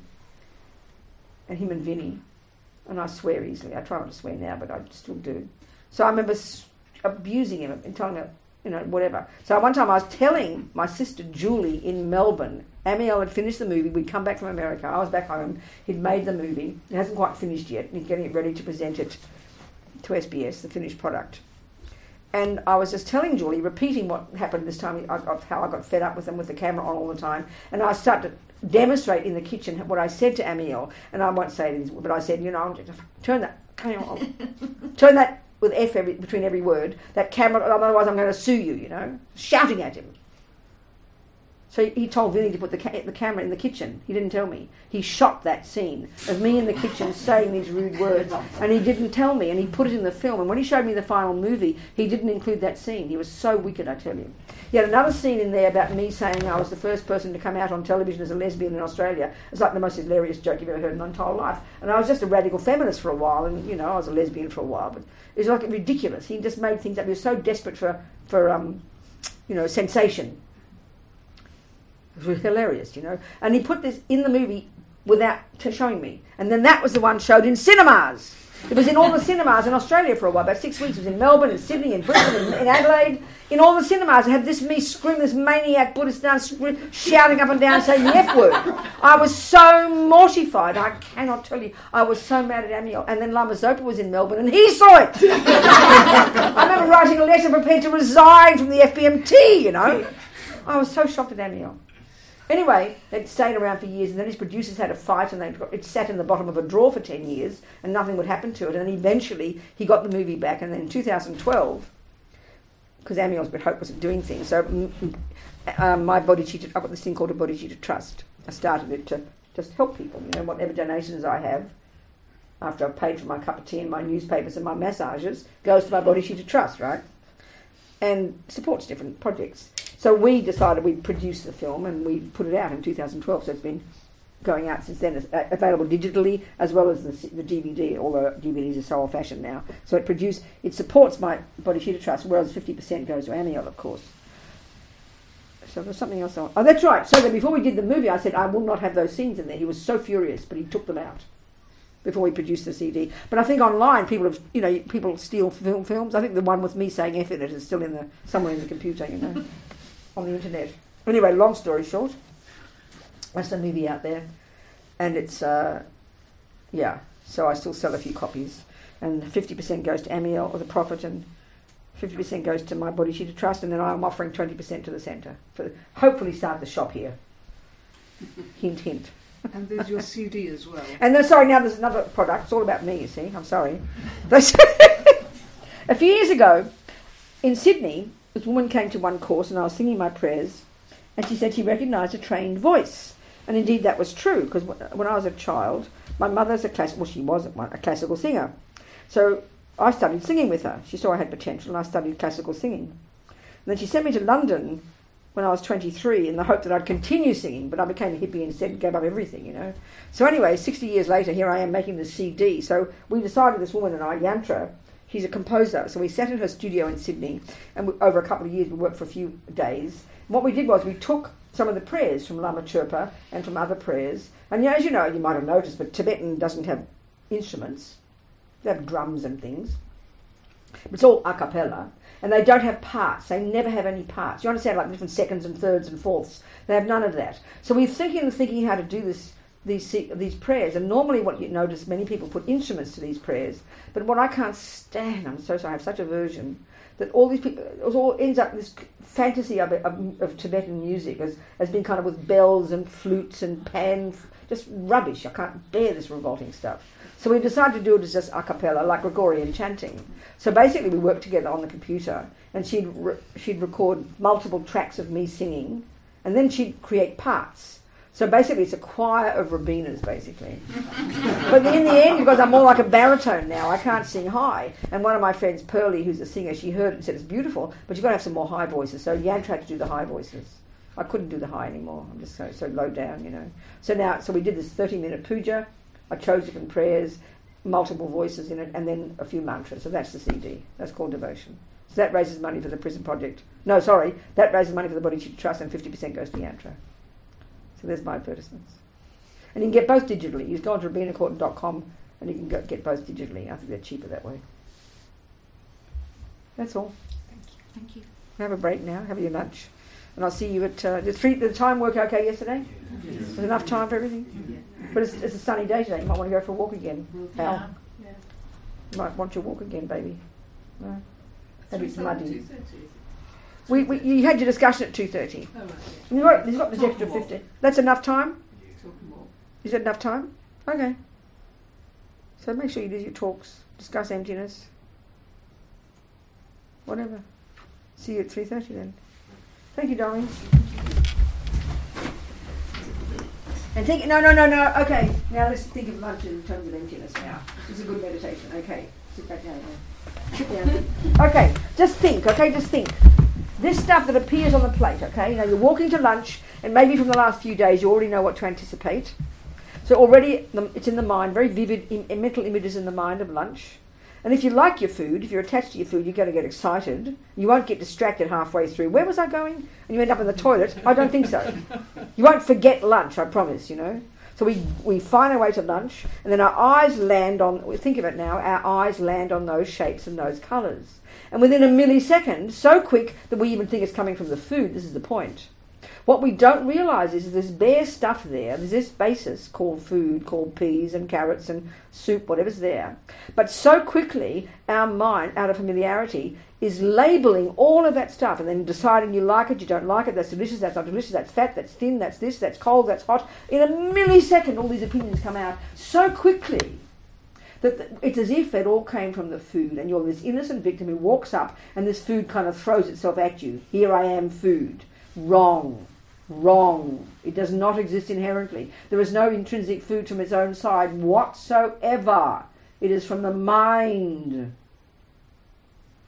and him and Vinny, and I swear easily. I try not to swear now, but I still do. So I remember abusing him and telling him, you know, whatever. So one time I was telling my sister Julie in Melbourne, Amiel had finished the movie, we'd come back from America, I was back home, he'd made the movie, it hasn't quite finished yet, and he's getting it ready to present it to SBS, the finished product. And I was just telling Julie, repeating what happened this time, how I got fed up with him with the camera on all the time. And I started to demonstrate in the kitchen what I said to Amiel. And I won't say it, but I said, you know, turn that with F between every word, that camera, otherwise I'm going to sue you, you know, shouting at him. So he told Vinny to put the camera in the kitchen. He didn't tell me. He shot that scene of me in the kitchen saying these rude words, and he didn't tell me, and he put it in the film. And when he showed me the final movie, he didn't include that scene. He was so wicked, I tell you. He had another scene in there about me saying I was the first person to come out on television as a lesbian in Australia. It's like the most hilarious joke you've ever heard in my entire life. And I was just a radical feminist for a while, and, you know, I was a lesbian for a while, but it was like ridiculous. He just made things up. He was so desperate for sensation. It was hilarious, you know. And he put this in the movie without showing me. And then that was the one showed in cinemas. It was in all the cinemas in Australia for a while, about 6 weeks. It was in Melbourne, in Sydney, in Brisbane, in Adelaide. In all the cinemas, it had me screaming, this maniac Buddhist down, shouting up and down, saying the F word. I was so mortified. I cannot tell you. I was so mad at Amiel. And then Lama Zopa was in Melbourne, and he saw it. I remember writing a letter prepared to resign from the FBMT, you know. I was so shocked at Amiel. Anyway, it stayed around for years, and then his producers had a fight, and it sat in the bottom of a drawer for 10 years, and nothing would happen to it. And then eventually, he got the movie back, and then in 2012, because Amiel's a bit hopeless at doing things, so my bodhicitta, I've got this thing called a bodhicitta trust. I started it to just help people, you know, whatever donations I have, after I've paid for my cup of tea and my newspapers and my massages, goes to my bodhicitta trust, right? And supports different projects. So we decided we'd produce the film and we put it out in 2012. So it's been going out since then. It's available digitally as well as the DVD, although DVDs are so old-fashioned now. So it supports my Body Shooter Trust, whereas 50% goes to Amiel, of course. So there's something else on. Oh, that's right. So then before we did the movie, I said I will not have those scenes in there. He was so furious, but he took them out before we produced the CD. But I think online people steal films. I think the one with me saying F in it is still somewhere in the computer, on the internet. Anyway, long story short, that's the movie out there, and it's So I still sell a few copies, and 50% goes to Amiel or the profit, and 50% goes to my Body Shooter Trust, and then I'm offering 20% to the centre. Hopefully start the shop here. Hint, hint. And there's your CD as well. And now there's another product. It's all about me, you see. I'm sorry. A few years ago, in Sydney, this woman came to one course, and I was singing my prayers, and she said she recognised a trained voice. And indeed that was true, because when I was a child, my mother's she was a classical singer. So I studied singing with her. She saw I had potential, and I studied classical singing. And then she sent me to London when I was 23 in the hope that I'd continue singing, but I became a hippie instead and gave up everything, So anyway, 60 years later, here I am making this CD. So we decided, this woman and I, Yantra, she's a composer, so we sat in her studio in Sydney, and over a couple of years we worked for a few days. And what we did was we took some of the prayers from Lama Chirpa and from other prayers, and as you know, you might have noticed, but Tibetan doesn't have instruments. They have drums and things. It's all a cappella, and they don't have parts. They never have any parts. You understand, like different seconds and thirds and fourths. They have none of that. So we're thinking how to do these prayers. And normally, what you notice, many people put instruments to these prayers. But what I can't stand, I'm so sorry, I have such aversion that all these people, it all ends up this fantasy of Tibetan music as being kind of with bells and flutes and just rubbish. I can't bear this revolting stuff. So we decided to do it as just a cappella, like Gregorian chanting. So basically we worked together on the computer, and she'd record multiple tracks of me singing, and then she'd create parts. So basically it's a choir of Rabinas, basically. But in the end, because I'm more like a baritone now, I can't sing high. And one of my friends, Pearlie, who's a singer, she heard it and said, it's beautiful, but you've got to have some more high voices. So Yantra had to do the high voices. I couldn't do the high anymore. I'm just so low down, So we did this 30-minute puja. I chose different prayers, multiple voices in it, and then a few mantras. So that's the CD. That's called Devotion. So that raises money for the prison project. No, sorry, that raises money for the Body Shooter Trust, and 50% goes to Yantra. So there's my advertisements. And you can get both digitally. You can go on to rabinacorton.com and you can get both digitally. I think they're cheaper that way. That's all. Thank you. Have a break now. Have your lunch. And I'll see you at... did the time work okay yesterday? Yes. Was enough time for everything? Yeah. But it's a sunny day today. You might want to go for a walk again. Al. Yeah. You might want your walk again, baby. No? Maybe it's muddy. 2:30. You had your discussion at 2:30. Oh, right, yeah. You've got this extra 50. That's enough time? Talk more. Is that enough time? Okay. So make sure you do your talks. Discuss emptiness. Whatever. See you at 3:30 then. Thank you, darling. And think, no. Okay, now let's think of lunch in terms of emptiness now. This is a good meditation. Okay, sit back down. Sit down. Okay, just think. This stuff that appears on the plate, okay? You're walking to lunch, and maybe from the last few days you already know what to anticipate. So already it's in the mind, very vivid mental images in the mind of lunch. And if you like your food, if you're attached to your food, you're going to get excited. You won't get distracted halfway through. Where was I going? And you end up in the toilet. I don't think so. You won't forget lunch, I promise, So we find our way to lunch, and then our eyes land on, think of it now, our eyes land on those shapes and those colours. And within a millisecond, so quick that we even think it's coming from the food, this is the point. What we don't realise is there's bare stuff there, there's this basis called food, called peas and carrots and soup, whatever's there. But so quickly, our mind, out of familiarity, is labelling all of that stuff and then deciding you like it, you don't like it, that's delicious, that's not delicious, that's fat, that's thin, that's this, that's cold, that's hot. In a millisecond, all these opinions come out so quickly that it's as if it all came from the food, and you're this innocent victim who walks up and this food kind of throws itself at you. Here I am, food. Wrong. It does not exist inherently. There is no intrinsic food from its own side whatsoever. It is from the mind.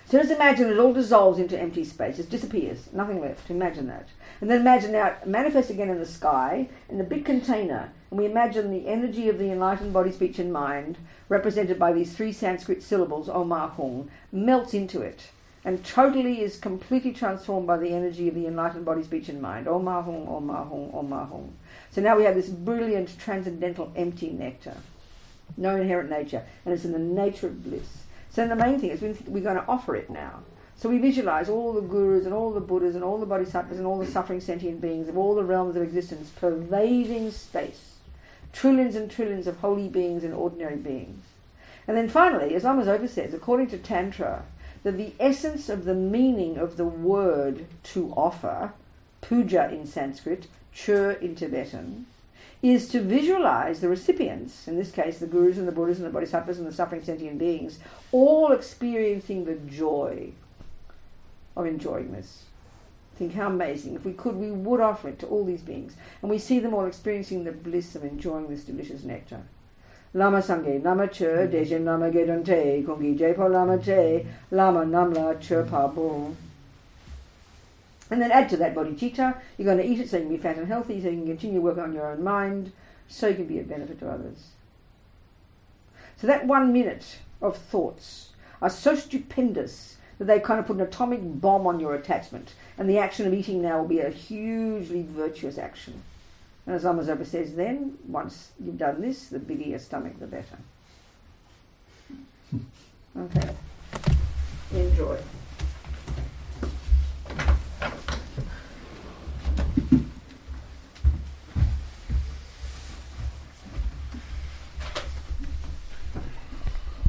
So just imagine it all dissolves into empty space. It disappears. Nothing left. Imagine that. And then imagine now it manifests again in the sky, in a big container. And we imagine the energy of the enlightened body, speech and mind, represented by these 3 Sanskrit syllables, Om Ma Hung, melts into it. And totally is completely transformed by the energy of the enlightened body, speech and mind. Om Ma Hung, Om Ma Hung, Om Ma Hung. So now we have this brilliant, transcendental, empty nectar. No inherent nature. And it's in the nature of bliss. So the main thing is we're going to offer it now. So we visualize all the gurus and all the Buddhas and all the bodhisattvas and all the suffering sentient beings of all the realms of existence pervading space. Trillions and trillions of holy beings and ordinary beings. And then finally, as Lama Zopa says, according to Tantra, that the essence of the meaning of the word to offer, puja in Sanskrit, chur in Tibetan, is to visualize the recipients, in this case the gurus and the Buddhas and the bodhisattvas and the suffering sentient beings, all experiencing the joy of enjoying this. Think how amazing. If we could, we would offer it to all these beings. And we see them all experiencing the bliss of enjoying this delicious nectar. Lama Sangye, Lama Che, Dejen Lama Gedante, Kongi Jepo Lama Che, Lama Namla Che Pa Bo. And then add to that bodhicitta. You're going to eat it so you can be fat and healthy, so you can continue working on your own mind, so you can be of benefit to others. So that 1 minute of thoughts are so stupendous that they kind of put an atomic bomb on your attachment. And the action of eating now will be a hugely virtuous action. And as Lama Zopa says then, once you've done this, the bigger your stomach, the better. Okay. Enjoy.